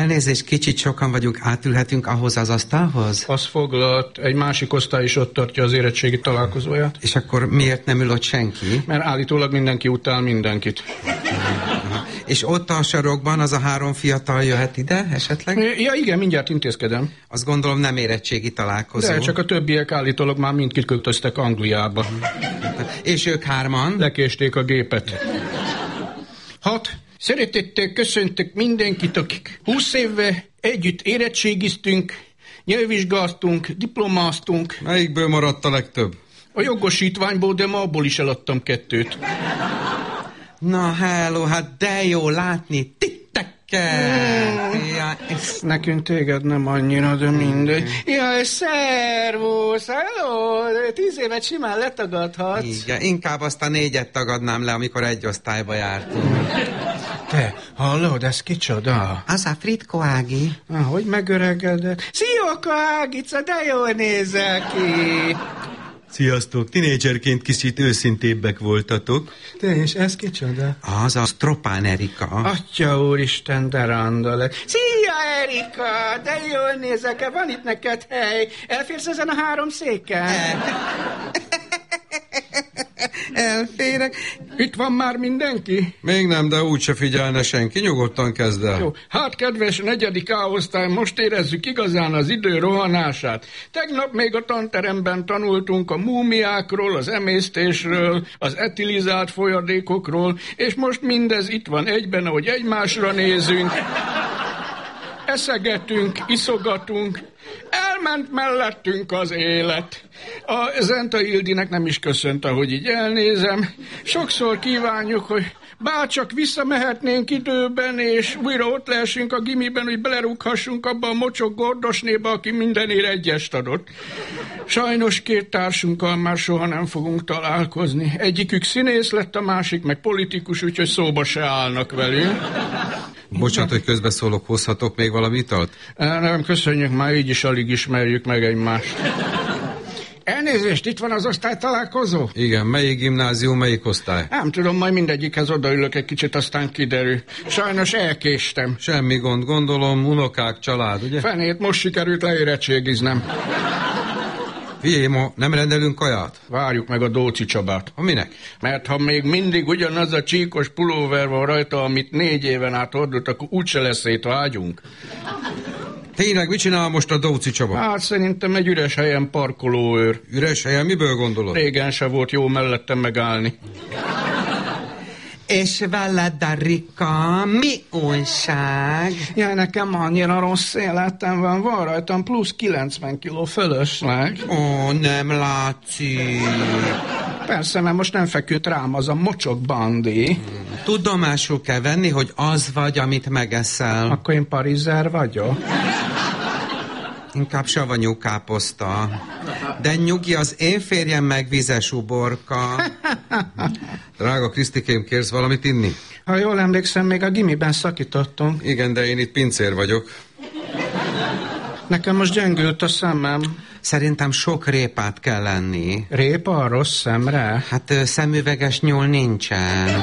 Elnézést, kicsit sokan vagyunk, átülhetünk ahhoz az asztalhoz? Az foglalt, egy másik osztály is ott tartja az érettségi találkozóját. És akkor miért nem ül ott senki? Mert állítólag mindenki utál mindenkit. És ott a sarokban az a 3 fiatal jöhet ide esetleg? Ja igen, mindjárt intézkedem. Azt gondolom nem érettségi találkozó. De csak a többiek állítólag már mind kiköltöztek Angliába. És ők 3-an? Lekésték a gépet. 6. Szeretettel köszöntök mindenkit, akik 20 éve együtt érettségiztünk, nyelvvizsgáztunk, diplomáztunk. Melyikből maradt a legtöbb? A jogosítványból, de ma abból is eladtam 2. Na, hello, hát de jó látni titeket! Nekünk téged nem annyira, de mindegy. Jaj, szervusz, hello, 10 évet simán letagadhatsz. Igen, inkább azt a 4-et tagadnám le, amikor egy osztályba jártunk. Te, hallod, ez kicsoda? Az a Fritko Ági. Hogy megöregedett? Szia, Ágica, de jól nézel ki! Sziasztok, tinédzserként kicsit őszintébbek voltatok. Te, és ez kicsoda? Az a Stropán Erika. Atya úristen, de randa lett. Szia, Erika, de jól nézek, van itt neked hely. Elférsz ezen a 3 széken? Elférek. Itt van már mindenki? Még nem, de úgyse figyelne senki, nyugodtan kezd el. Jó, hát kedves 4. A-osztály, most érezzük igazán az idő rohanását. Tegnap még a tanteremben tanultunk a múmiákról, az emésztésről, az etilizált folyadékokról, és most mindez itt van egyben, ahogy egymásra nézünk. Eszegetünk, iszogatunk, elment mellettünk az élet. A Zenta Ildinek nem is köszönt, ahogy így elnézem. Sokszor kívánjuk, hogy bárcsak visszamehetnénk időben, és újra ott lehessünk a gimiben, hogy belerúghassunk abba a mocsok gordosnéba, aki mindenért 1-est adott. Sajnos 2 társunkkal már soha nem fogunk találkozni. Egyikük színész lett, a másik meg politikus, úgyhogy szóba se állnak velünk. Bocsánat, hogy közbeszólok, hozhatok még valami italt? Nem, köszönjük, már így is alig ismerjük meg egymást. Elnézést, itt van az osztálytalálkozó? Igen, melyik gimnázium, melyik osztály? Nem tudom, majd mindegyikhez odaülök egy kicsit, aztán kiderül. Sajnos elkéstem. Semmi gond, gondolom, unokák, család, ugye? Fenét, most sikerült leérettségiznem. Figyelj, ma nem rendelünk kaját? Várjuk meg a Dóci Csabát. Ha minek? Mert ha még mindig ugyanaz a csíkos pulóver van rajta, amit 4 éven át hordott, akkor úgyse lesz szét vágyunk. Tényleg, mit csinál most a Dóci Csaba? Hát szerintem egy üres helyen parkolóőr. Üres helyen? Miből gondolod? Régen se volt jó mellettem megállni. És veled, Rika, mi újság? Jaj, nekem annyira rossz életem van rajtam plusz 90 kiló fölösleg. Ó, nem látszik. Persze, mert most nem feküdt rám az a mocsok bandi. Tudomásul kell venni, hogy az vagy, amit megeszel. Akkor én parizer vagyok? Inkább savanyú káposzta. De nyugi, az én férjem meg vizes uborka. Drága Krisztikém, kérsz valamit inni? Ha jól emlékszem, még a gimiben szakítottunk. Igen, de én itt pincér vagyok. Nekem most gyengült a szemem. Szerintem sok répát kell lenni. Répa a rossz szemre? Hát szemüveges nyúl nincsen.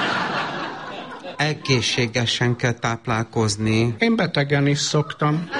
Egészségesen kell táplálkozni. Én betegen is szoktam.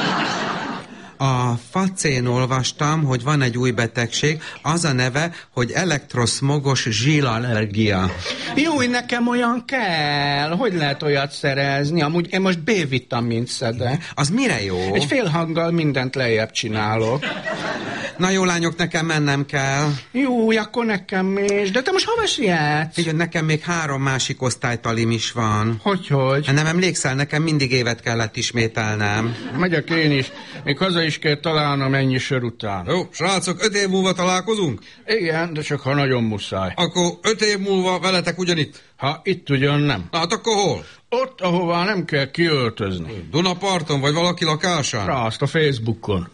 A facén olvastam, hogy van egy új betegség, az a neve, hogy elektroszmogos zsilallergia. Jó, nekem olyan kell. Hogy lehet olyat szerezni? Amúgy én most B-vitamint szedek. Az mire jó? Egy fél hanggal mindent lejjebb csinálok. Na jó, lányok, nekem mennem kell. Jó, akkor nekem is. De te most hova sietsz? Figyelj, nekem még 3 másik osztálytalim is van. Hogy? Nem emlékszel, nekem mindig évet kellett ismételnem. Megyek én is. Még haza is kell találnom ennyi sör után. Jó, srácok, 5 év múlva találkozunk? Igen, de csak ha nagyon muszáj. Akkor 5 év múlva veletek ugyanitt? Ha itt ugyan nem. Na, hát akkor hol? Ott, ahová nem kell kiöltözni. Dunaparton, vagy valaki lakásán? Azt a Facebookon.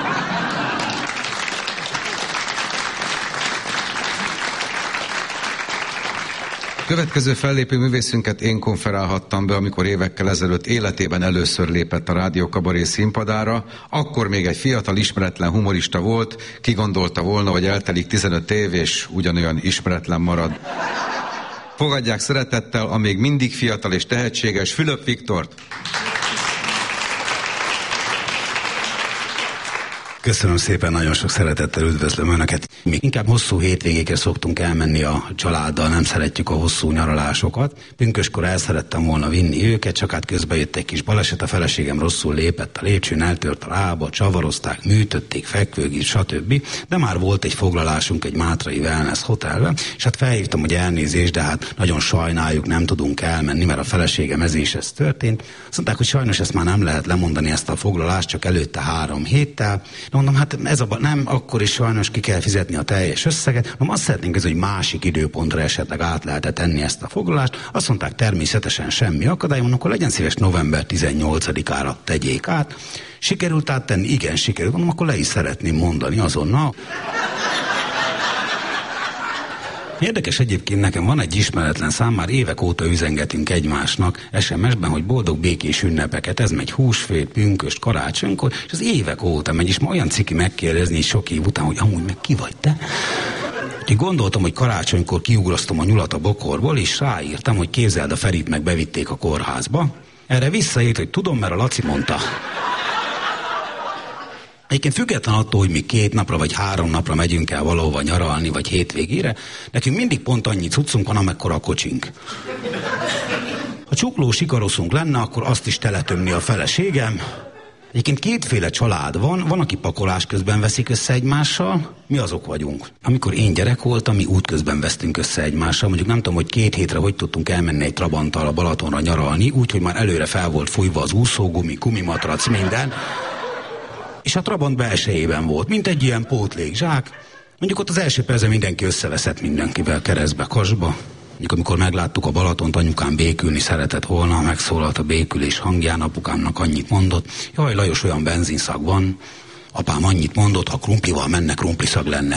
Következő fellépő művészünket én konferálhattam be, amikor évekkel ezelőtt életében először lépett a Rádió Kabaré színpadára. Akkor még egy fiatal, ismeretlen humorista volt, ki gondolta volna, hogy eltelik 15 év, és ugyanolyan ismeretlen marad. Fogadják szeretettel a még mindig fiatal és tehetséges Fülöp Viktort. Köszönöm szépen, nagyon sok szeretettel üdvözlöm Önöket. Mi inkább hosszú hétvégékre szoktunk elmenni a családdal, nem szeretjük a hosszú nyaralásokat. Pünköskor el szerettem volna vinni őket, csak hát közben jött egy kis baleset, a feleségem rosszul lépett a lépcsőn, eltört a lába, csavarozták, műtötték, fekvőgít, stb. De már volt egy foglalásunk egy mátrai wellness hotelben, és hát felhívtam, hogy elnézést, de hát nagyon sajnáljuk, nem tudunk elmenni, mert a feleségem ez történt. Azt mondták, hogy sajnos ezt már nem lehet lemondani, ezt a foglalást, csak előtte 3 héttel. De mondom, hát ez nem, akkor is sajnos ki kell fizetni a teljes összeget. Mondom, azt szeretnénk, hogy másik időpontra esetleg át lehet tenni ezt a foglalást. Azt mondták, természetesen semmi akadály, mondom, akkor legyen szíves november 18-ára tegyék át. Sikerült áttenni? Igen, sikerült. Mondom, akkor le is szeretném mondani azonnal. Érdekes egyébként, nekem van egy ismeretlen szám, már évek óta üzengetünk egymásnak SMS-ben, hogy boldog békés ünnepeket, ez megy húsvét, pünköst, karácsonykor, és az évek óta megy, és ma olyan ciki megkérdezni sok év után, hogy amúgy meg ki vagy te? Úgyhogy gondoltam, hogy karácsonykor kiugrasztom a nyulat a bokorból, és ráírtam, hogy képzeld, a Ferit meg bevitték a kórházba. Erre visszaírt, hogy tudom, mert a Laci mondta. Egyébként független attól, hogy mi 2 napra vagy 3 napra megyünk el valahova nyaralni, vagy hétvégére, nekünk mindig pont annyi cuccunk van, amekkora a kocsink. Ha csukló sikaroszunk lenne, akkor azt is teletömni a feleségem. Egyébként 2 család van, aki pakolás közben veszik össze egymással, mi azok vagyunk. Amikor én gyerek voltam, mi útközben vesztünk össze egymással, mondjuk nem tudom, hogy 2 hétre hogy tudtunk elmenni egy Trabanttal a Balatonra nyaralni, úgyhogy már előre fel volt fújva az úszógumi, gumimatrac, minden. És a Trabant belsejében volt, mint egy ilyen pótlékzsák. Mondjuk ott az első percben mindenki összeveszett mindenkivel keresztbe, kasba. Mondjuk amikor megláttuk a Balatont, anyukám békülni szeretett volna, megszólalt a békülés hangján, apukámnak annyit mondott, jaj, Lajos, olyan benzinszag van. Apám annyit mondott, ha krumplival menne, krumpliszag lenne.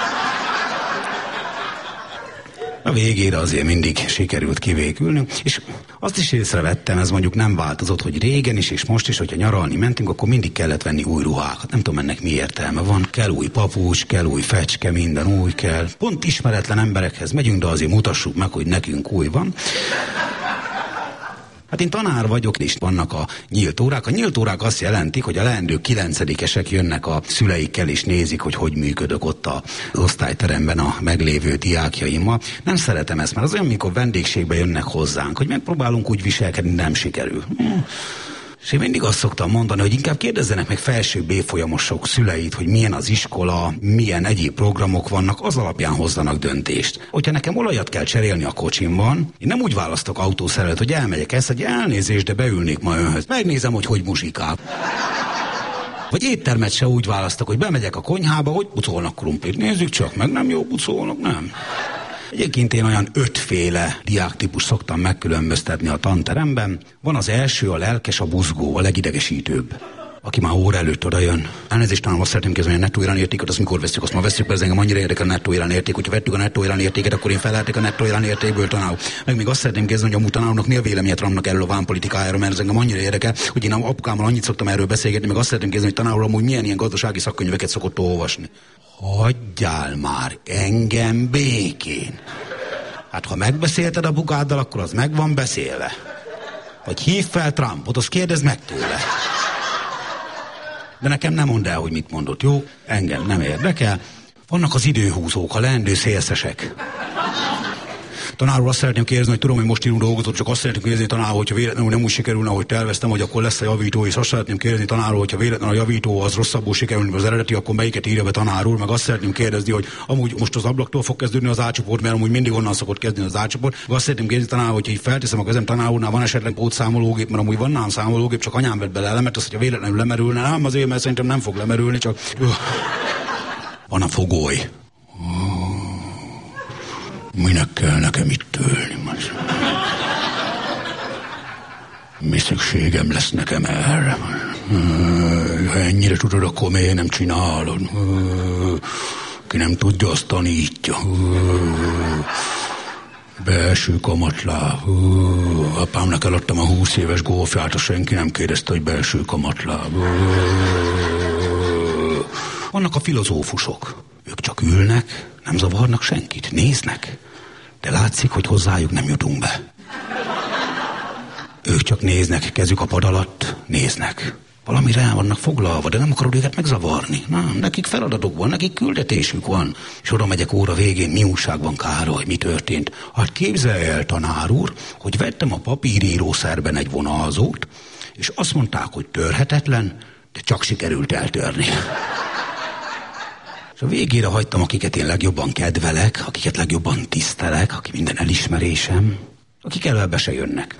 A végére azért mindig sikerült kivékülnünk, és azt is észrevettem, ez mondjuk nem változott, hogy régen is és most is, hogyha nyaralni mentünk, akkor mindig kellett venni új ruhákat. Nem tudom, ennek mi értelme van. Kell új papucs, kell új fecske, minden új kell. Pont ismeretlen emberekhez megyünk, de azért mutassuk meg, hogy nekünk új van. Hát én tanár vagyok, és vannak a nyílt órák. A nyílt órák azt jelentik, hogy a leendő 9-esek jönnek a szüleikkel, és nézik, hogy működök ott az osztályteremben a meglévő diákjaimmal. Nem szeretem ezt, mert az olyan, mikor vendégségbe jönnek hozzánk, hogy megpróbálunk úgy viselkedni, nem sikerül. És én mindig azt szoktam mondani, hogy inkább kérdezzenek meg felső B-folyamosok szüleit, hogy milyen az iskola, milyen egyéb programok vannak, az alapján hozzanak döntést. Hogyha nekem olajat kell cserélni a kocsimban, én nem úgy választok autószerelőt, hogy elmegyek ezt, hogy elnézést, de beülnék ma önhöz. Megnézem, hogy muzsikál. Vagy éttermet se úgy választok, hogy bemegyek a konyhába, hogy pucolnak krumplit. Nézzük csak meg, nem jó pucolnak, nem. Egyébként én olyan 5 diáktípus szoktam megkülönböztetni a tanteremben. Van az első, a lelkes, a buzgó, a legidegesítőbb. Aki már óra előtt oda jön. Elnézést, talán azt szeretném kezdeni, hogy a nettó értéket, azt mikor veszük, azt már veszük be, ez engem annyira érdekel a nettó érték. Hogyha vettük a nettó értéket, akkor én feleltek a nettó értékből tanárul. Meg még azt szeretném kezdeni, hogy a tanároknak mi a véleményet vannak erről a vámpolitikájáról, mert ez engem annyira érdekel, hogy én apukámmal annyit szoktam erről beszélgetni, meg azt szeretném kezdeni, hogy tanárul amúgy milyen ilyen gazdasági szakkönyveket szokott olvasni. Hagyjál már engem békén. Hát ha megbeszélted a bukáddal, akkor az meg van beszélve. Vagy hív fel Trumpot, azt kérdezd meg tőle. De nekem nem mondd el, hogy mit mondott, jó? Engem nem érdekel. Vannak az időhúzók, a leendő szélszesek. Tanárul azt szeretném kérdezni, hogy tudom, hogy most írunk dolgozott, csak azt szeretném kérdezni tanárul, hogyha véletlenül nem úgy sikerülne, ahogy terveztem, hogy akkor lesz a javító, és azt szeretném kérdezni tanárul, hogyha véletlenül a javító az rosszabbul sikerülni az eredeti, akkor melyiket írja be tanárul, meg azt szeretném kérdezni, hogy amúgy most az ablaktól fog kezdődni az A-csoport, mert amúgy mindig onnan szokott kezdeni az A-csoport. Azt szeretném kérdezni tanárul, hogyha így felteszem a kezem tanárulnál, van esetleg pótszámológép, mert amúgy van nálam számológép, csak anyám vett bele elemet, azt, hogyha véletlenül lemerülne, nem azért, mert szerintem nem fog lemerülni, csak van a fogoly. Minek kell nekem itt tölni? Mi szükségem lesz nekem erre? Ha ennyire tudod, akkor miért nem csinálod? Ki nem tudja, azt tanítja. Belső kamatláb. Apámnak eladtam a 20 éves golfját, azt senki nem kérdezte, hogy belső kamatláb. Vannak a filozófusok. Ők csak ülnek, nem zavarnak senkit, néznek. De látszik, hogy hozzájuk nem jutunk be. Ők csak néznek, kezük a pad alatt, néznek. Valamire el vannak foglalva, de nem akarod őket megzavarni. Nem, nekik feladatuk van, nekik küldetésük van. És oda megyek óra végén, mi újság van, Károly, mi történt? Hát képzelj el, tanár úr, hogy vettem a papírírószerben egy vonalzót, és azt mondták, hogy törhetetlen, de csak sikerült eltörni. És a végére hagytam, akiket én legjobban kedvelek, akiket legjobban tisztelek, aki minden elismerésem, akik előbb se jönnek.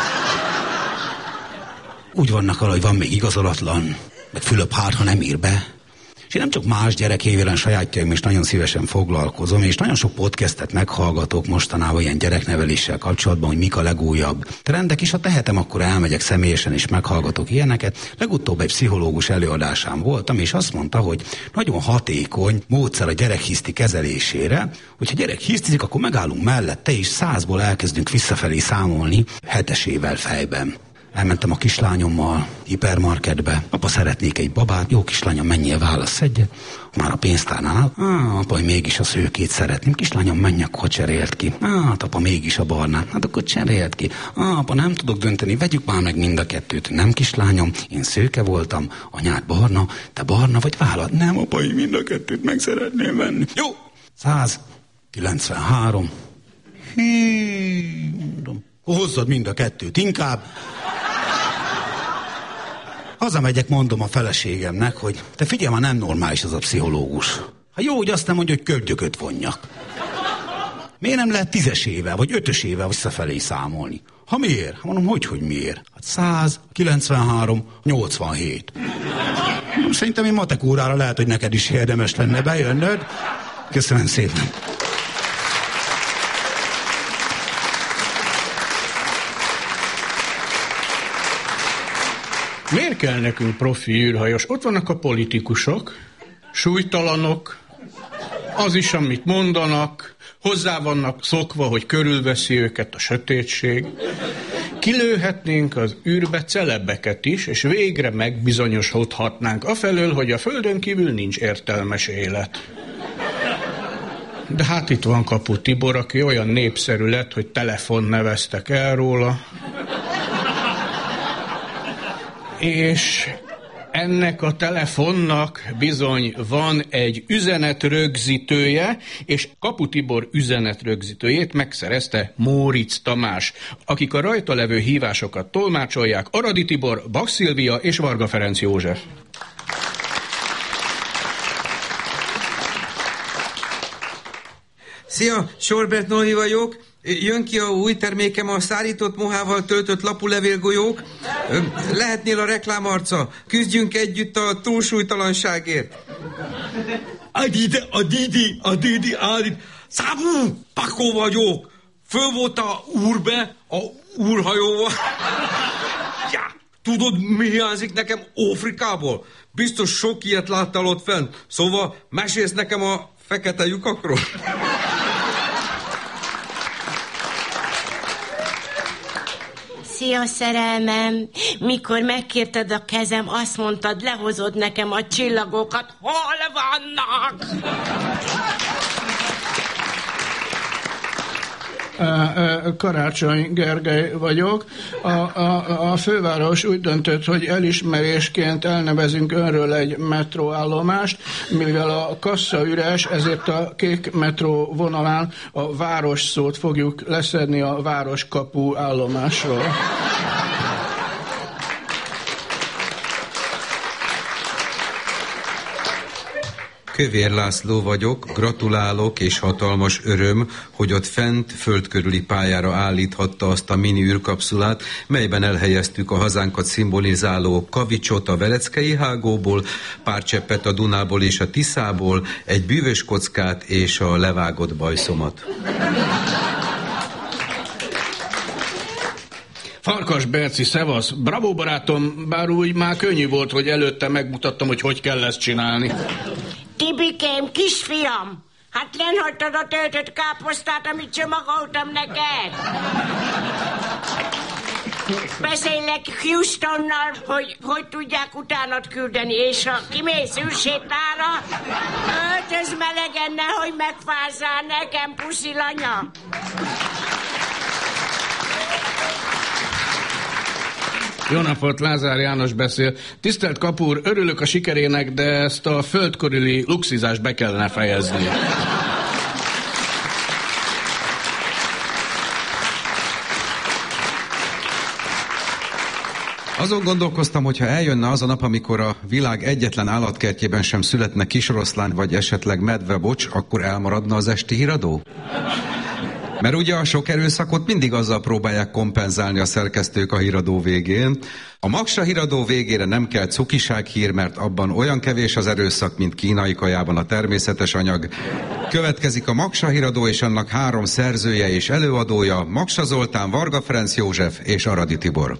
Úgy vannak arra, hogy van még igazolatlan, meg Fülöp ha nem ír be. És én nem csak más gyerekével, sajátjaim is nagyon szívesen foglalkozom, és nagyon sok podcastet meghallgatok mostanában ilyen gyerekneveléssel kapcsolatban, hogy mik a legújabb trendek, és ha tehetem, akkor elmegyek személyesen és meghallgatok ilyeneket. Legutóbb egy pszichológus előadásán voltam, és azt mondta, hogy nagyon hatékony módszer a gyerekhiszti kezelésére, hogyha gyerek hisztizik, akkor megállunk mellette, és 100-ból elkezdünk visszafelé számolni 7-esével fejben. Elmentem a kislányommal hipermarketbe. Apa, szeretnék egy babát. Jó, kislányom, menjél, válasz egyet. Már a pénztárnál. Apa, mégis a szőkét szeretném. Kislányom, menj, akkor cserélt ki. Hát, apa, mégis a barnát. Hát akkor cserélt ki. Apa, nem tudok dönteni, vegyük már meg mind a kettőt. Nem, kislányom, én szőke voltam, anyád barna, te barna vagy vállad. Nem, apa, én mind a kettőt meg szeretném venni. Jó, 193. Mondom, hozzad mind a kettőt inkább. Hazamegyek, mondom a feleségemnek, hogy te figyelj, már nem normális az a pszichológus. Hát jó, hogy azt nem mondja, hogy köldököt vonjak. Miért nem lehet 10-esével, vagy 5-ösével visszafelé számolni? Ha miért? Hát mondom, hogy miért? Hát 100, 93, 87. Szerintem én matek órára lehet, hogy neked is érdemes lenne bejönnöd. Köszönöm szépen. Miért kell nekünk profi űrhajós? Ott vannak a politikusok, súlytalanok, az is, amit mondanak, hozzá vannak szokva, hogy körülveszi őket a sötétség. Kilőhetnénk az űrbe celebeket is, és végre megbizonyosodhatnánk afelől, hogy a Földön kívül nincs értelmes élet. De hát itt van Kapu Tibor, aki olyan népszerű lett, hogy telefon neveztek el róla. És ennek a telefonnak bizony van egy üzenetrögzítője, és Kapu Tibor üzenetrögzítőjét megszerezte Móricz Tamás, akik a rajta levő hívásokat tolmácsolják, Aradi Tibor, Bach Szilvia és Varga Ferenc József. Szia, Sorbert Noli vagyok. Jön ki a új termékem, a szárított mohával töltött lapulevélgolyók. Lehetnél a reklámarca. Küzdjünk együtt a túlsúlytalanságért. Adidi, Szabú, Pakó vagyok. Föl volt a úrbe, a úrhajóval. Ja, tudod, mi hiányzik nekem Afrikából? Biztos sok ilyet láttál ott fent. Szóval mesélsz nekem a fekete lyukakról? Szia, szerelmem! Mikor megkérted a kezem, azt mondtad, lehozod nekem a csillagokat. Hol vannak? Karácsony Gergely vagyok. A főváros úgy döntött, hogy elismerésként elnevezünk önről egy metróállomást, mivel a kassa üres, ezért a kék metró vonalán a város szót fogjuk leszedni a Városkapu állomásról. Kövér László vagyok, gratulálok, és hatalmas öröm, hogy ott fent földkörüli pályára állíthatta azt a mini űrkapszulát, melyben elhelyeztük a hazánkat szimbolizáló kavicsot a Veleckei hágóból, pár cseppet a Dunából és a Tiszából, egy bűvös kockát és a levágott bajszomat. Farkas Berci, szevasz! Bravo, barátom, bár úgy már könnyű volt, hogy előtte megmutattam, hogy kell ezt csinálni. Tibikém, kisfiam, hát lenhagytad a töltött káposztát, amit csomagoltam neked. Beszélek Houstonnal, hogy tudják utánat küldeni, és ha kimész űrsétára, öltöz melegen, nehogy megfázzál nekem, puszilanya. Jó napot, Lázár János beszél. Tisztelt Kapúr, örülök a sikerének, de ezt a földkörüli luxizást be kellene fejezni. Azon gondolkoztam, hogy ha eljönne az a nap, amikor a világ egyetlen állatkertjében sem születne kisoroszlány vagy esetleg medvebocs, akkor elmaradna az esti híradó? Mert ugye a sok erőszakot mindig azzal próbálják kompenzálni a szerkesztők a híradó végén. A Maksa híradó végére nem kell cukisághír, mert abban olyan kevés az erőszak, mint kínai kajában a természetes anyag. Következik a Maksa híradó és annak 3 szerzője és előadója, Maksa Zoltán, Varga Ferenc József és Aradi Tibor.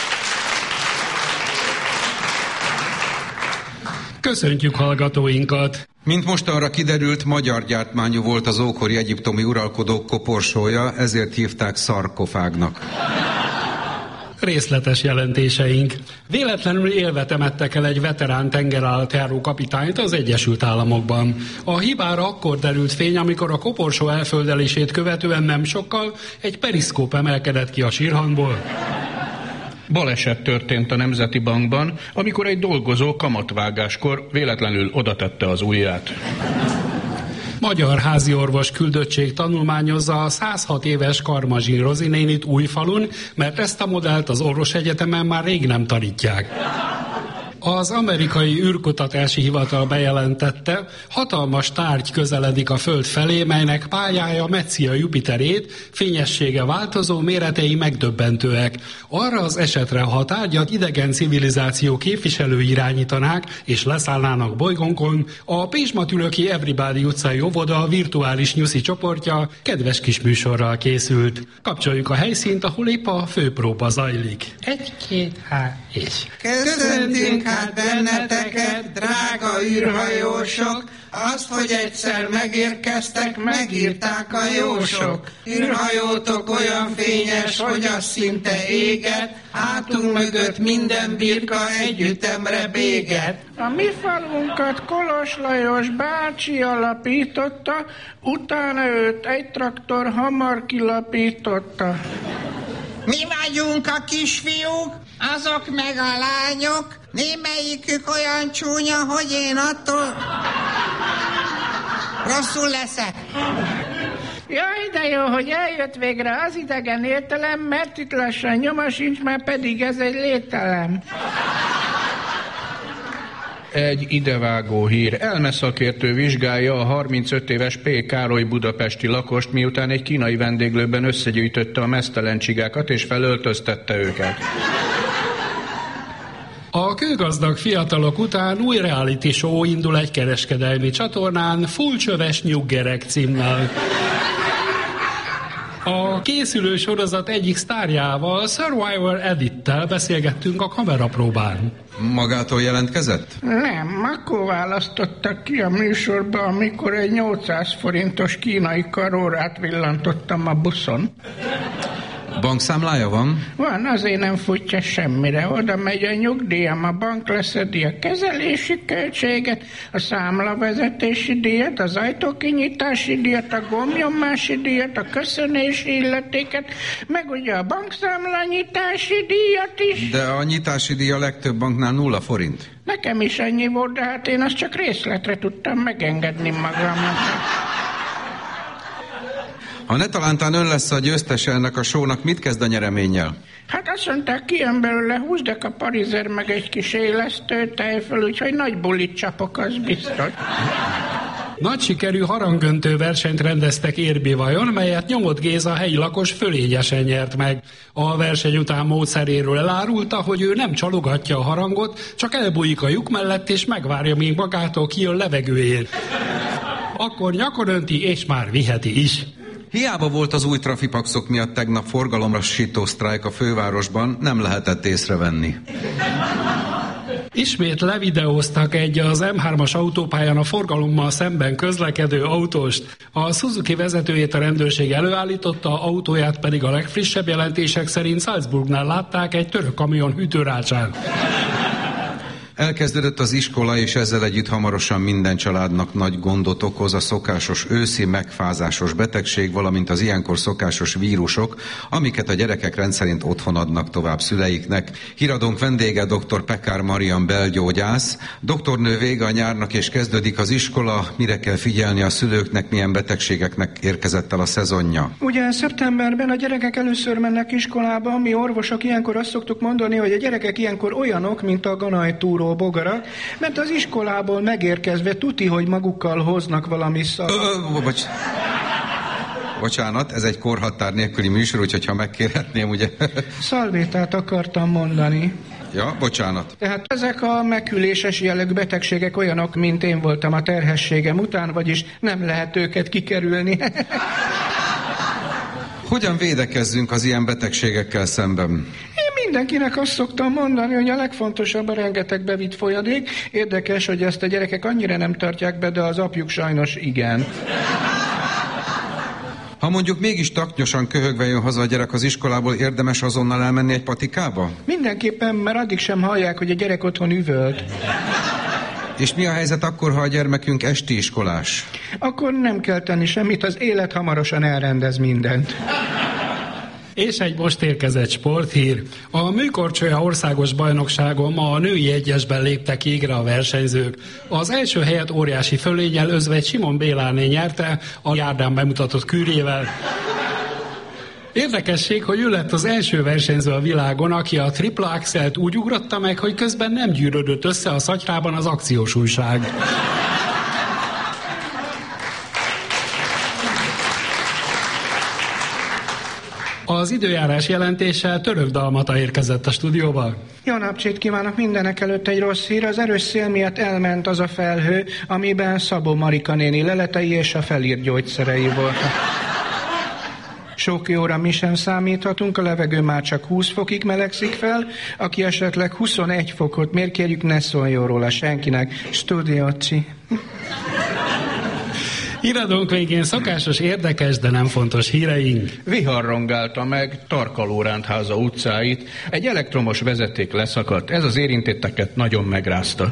Köszöntjük hallgatóinkat! Mint mostanra kiderült, magyar gyártmányú volt az ókori egyiptomi uralkodók koporsója, ezért hívták szarkofágnak. Részletes jelentéseink. Véletlenül élve temettek el egy veterán tengerállatjáró kapitányt az Egyesült Államokban. A hibára akkor derült fény, amikor a koporsó elföldelését követően nem sokkal egy periszkóp emelkedett ki a sírhangból. Baleset történt a Nemzeti Bankban, amikor egy dolgozó kamatvágáskor véletlenül odatette az ujját. Magyar háziorvos küldöttség tanulmányozza a 106 éves Karmazsin Rozi nénit Újfalun, mert ezt a modellt az orvosegyetemen már rég nem tanítják. Az amerikai űrkutatási hivatal bejelentette, hatalmas tárgy közeledik a Föld felé, melynek pályája metszi a Jupiterét, fényessége változó, méretei megdöbbentőek. Arra az esetre, ha a tárgyat idegen civilizáció képviselői irányítanák és leszállnának bolygónkon, a Pécsmatülöki Everybody utcai óvoda virtuális nyuszi csoportja kedves kis műsorral készült. Kapcsoljuk a helyszínt, ahol épp a főpróba zajlik. 1, 2, 3, és... Köszöntünk hát benneteket, drága űrhajósok, azt, hogy egyszer megérkeztek, megírták a jósok. Űrhajótok olyan fényes, hogy az szinte éget, hátunk mögött minden birka együttemre béget. A mi falunkat Kolos Lajos bácsi alapította, utána őt egy traktor hamar kilapította. Mi vagyunk a kisfiúk, azok meg a lányok, némelyikük olyan csúnya, hogy én attól rosszul leszek. Jaj, de jó, hogy eljött végre az idegen értelem, mert itt lassan nyoma sincs, már pedig ez egy lételem. Egy idevágó hír. Elmeszakértő vizsgálja a 35 éves P. Károly budapesti lakost, miután egy kínai vendéglőben összegyűjtötte a meztelen csigákat és felöltöztette őket. A kőgazdag fiatalok után új reality show indul egy kereskedelmi csatornán, Fullcsöves nyuggerek címmel. A készülő sorozat egyik sztárjával, Survivor Edittel beszélgettünk a kamerapróbán. Magától jelentkezett? Nem, akkor választottak ki a műsorba, amikor egy 800 forintos kínai karórát villantottam a buszon. Bankszámlája van? Van, azért nem futja semmire. Oda megy a nyugdíjam, a bank leszedi a kezelési költséget, a számlavezetési díjat, az ajtókinyitási díjat, a gombnyomási díjat, a köszönési illetéket, meg ugye a bankszámlányitási díjat is. De a nyitási díj a legtöbb banknál 0 forint. Nekem is annyi volt, de hát én azt csak részletre tudtam megengedni magamnak. Ha ne talántán ön lesz a győztese ennek a shownak, mit kezd a nyereménnyel? Hát azt mondták, kijön belőle 20 deka parizer, meg egy kis élesztő tejföl, úgyhogy nagy bulit csapok, az biztos. Nagy sikerű harangöntő versenyt rendeztek Érbivajon, melyet Nyomott Géza helyi lakos fölégyesen nyert meg. A verseny után módszeréről elárulta, hogy ő nem csalogatja a harangot, csak elbújik a lyuk mellett és megvárja, míg magától kijön levegőért. Akkor nyakon önti, és már viheti is. Hiába volt az új trafipaxok miatt tegnap forgalomlassító sztrájk a fővárosban, nem lehetett észrevenni. Ismét levideóztak egy az M3-as autópályán a forgalommal szemben közlekedő autóst. A Suzuki vezetőjét a rendőrség előállította, autóját pedig a legfrissebb jelentések szerint Salzburgnál látták egy török kamion hűtőrácsán. Elkezdődött az iskola, és ezzel együtt hamarosan minden családnak nagy gondot okoz a szokásos őszi megfázásos betegség, valamint az ilyenkor szokásos vírusok, amiket a gyerekek rendszerint otthon adnak tovább szüleiknek. Híradónk vendége dr. Pekár Marian belgyógyász. Doktornő, vége a nyárnak és kezdődik az iskola. Mire kell figyelni a szülőknek, milyen betegségeknek érkezett el a szezonja? Ugye szeptemberben a gyerekek először mennek iskolába, mi orvosok ilyenkor azt szoktuk mondani, hogy a gyerekek ilyenkor olyanok, mint a ganajtúró bogarak, mert az iskolából megérkezve tuti, hogy magukkal hoznak valami szar. Bocsánat, ez egy korhatár nélküli műsor, úgyhogy ha megkérhetném, ugye... Szalvétát akartam mondani. Ja, bocsánat. Tehát ezek a megküléses jellegű betegségek olyanok, mint én voltam a terhességem után, vagyis nem lehet őket kikerülni. Hogyan védekezzünk az ilyen betegségekkel szemben? Mindenkinek azt szoktam mondani, hogy a legfontosabb a rengeteg bevitt folyadék. Érdekes, hogy ezt a gyerekek annyira nem tartják be, de az apjuk sajnos igen. Ha mondjuk mégis taknyosan köhögve jön haza a gyerek az iskolából, érdemes azonnal elmenni egy patikába? Mindenképpen, mert addig sem hallják, hogy a gyerek otthon üvölt. És mi a helyzet akkor, ha a gyermekünk esti iskolás? Akkor nem kell tenni semmit, az élet hamarosan elrendez mindent. És egy most érkezett sporthír. A műkorcsolya országos bajnokságon ma a női egyesben léptek égre a versenyzők. Az első helyet óriási fölénnyel Özvegy Simon Béláné nyerte a járdán bemutatott kürjével. Érdekesség, hogy ő lett az első versenyző a világon, aki a tripla axelt úgy ugratta meg, hogy közben nem gyűrödött össze a szatyrában az akciós újság. Az időjárás jelentéssel Török Dalmata érkezett a stúdióba. Jó napcsét kívánok, mindenek előtt egy rossz hír. Az erős szél miatt elment az a felhő, amiben Szabó Marika néni leletei és a felírt gyógyszerei voltak. Sok jóra mi sem számíthatunk, a levegő már csak 20 fokig melegszik fel, aki esetleg 21 fokot mér, kérjük, ne szóljon róla senkinek. Stúdiócsi. Híradónk végén szokásos, érdekes, de nem fontos híreink. Vihar rongálta meg Tarka Lóránt háza utcáit, egy elektromos vezeték leszakadt, ez az érintetteket nagyon megrázta.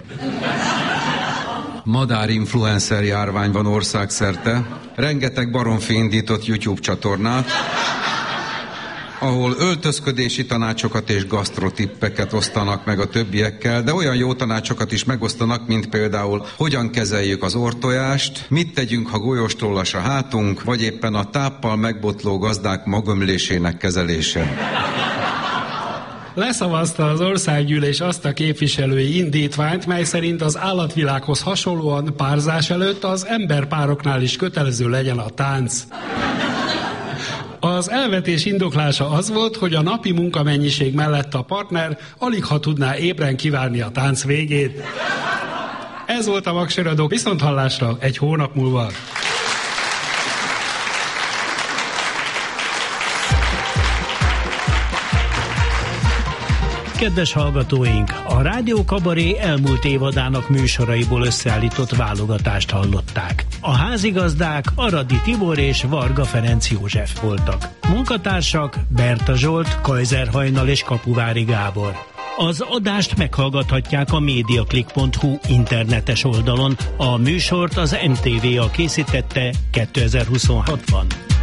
Madárinfluencer járvány van országszerte, rengeteg baromfi indított YouTube csatornát, ahol öltözködési tanácsokat és gasztrotippeket osztanak meg a többiekkel, de olyan jó tanácsokat is megosztanak, mint például hogyan kezeljük az orrtojást, mit tegyünk, ha golyóstollas a hátunk, vagy éppen a táppal megbotló gazdák magömlésének kezelése. Leszavazta az országgyűlés azt a képviselői indítványt, mely szerint az állatvilághoz hasonlóan párzás előtt az emberpároknál is kötelező legyen a tánc. Az elvetés indoklása az volt, hogy a napi munkamennyiség mellett a partner aligha tudná ébren kivárni a tánc végét. Ez volt a Magsiradó, viszonthallásra egy hónap múlva. Kedves hallgatóink, a Rádió Kabaré elmúlt évadának műsoraiból összeállított válogatást hallották. A házigazdák Aradi Tibor és Varga Ferenc József voltak. Munkatársak Berta Zsolt, Kajzer Hajnal és Kapuvári Gábor. Az adást meghallgathatják a mediaclick.hu internetes oldalon. A műsort az MTV-a készítette 2026-ban.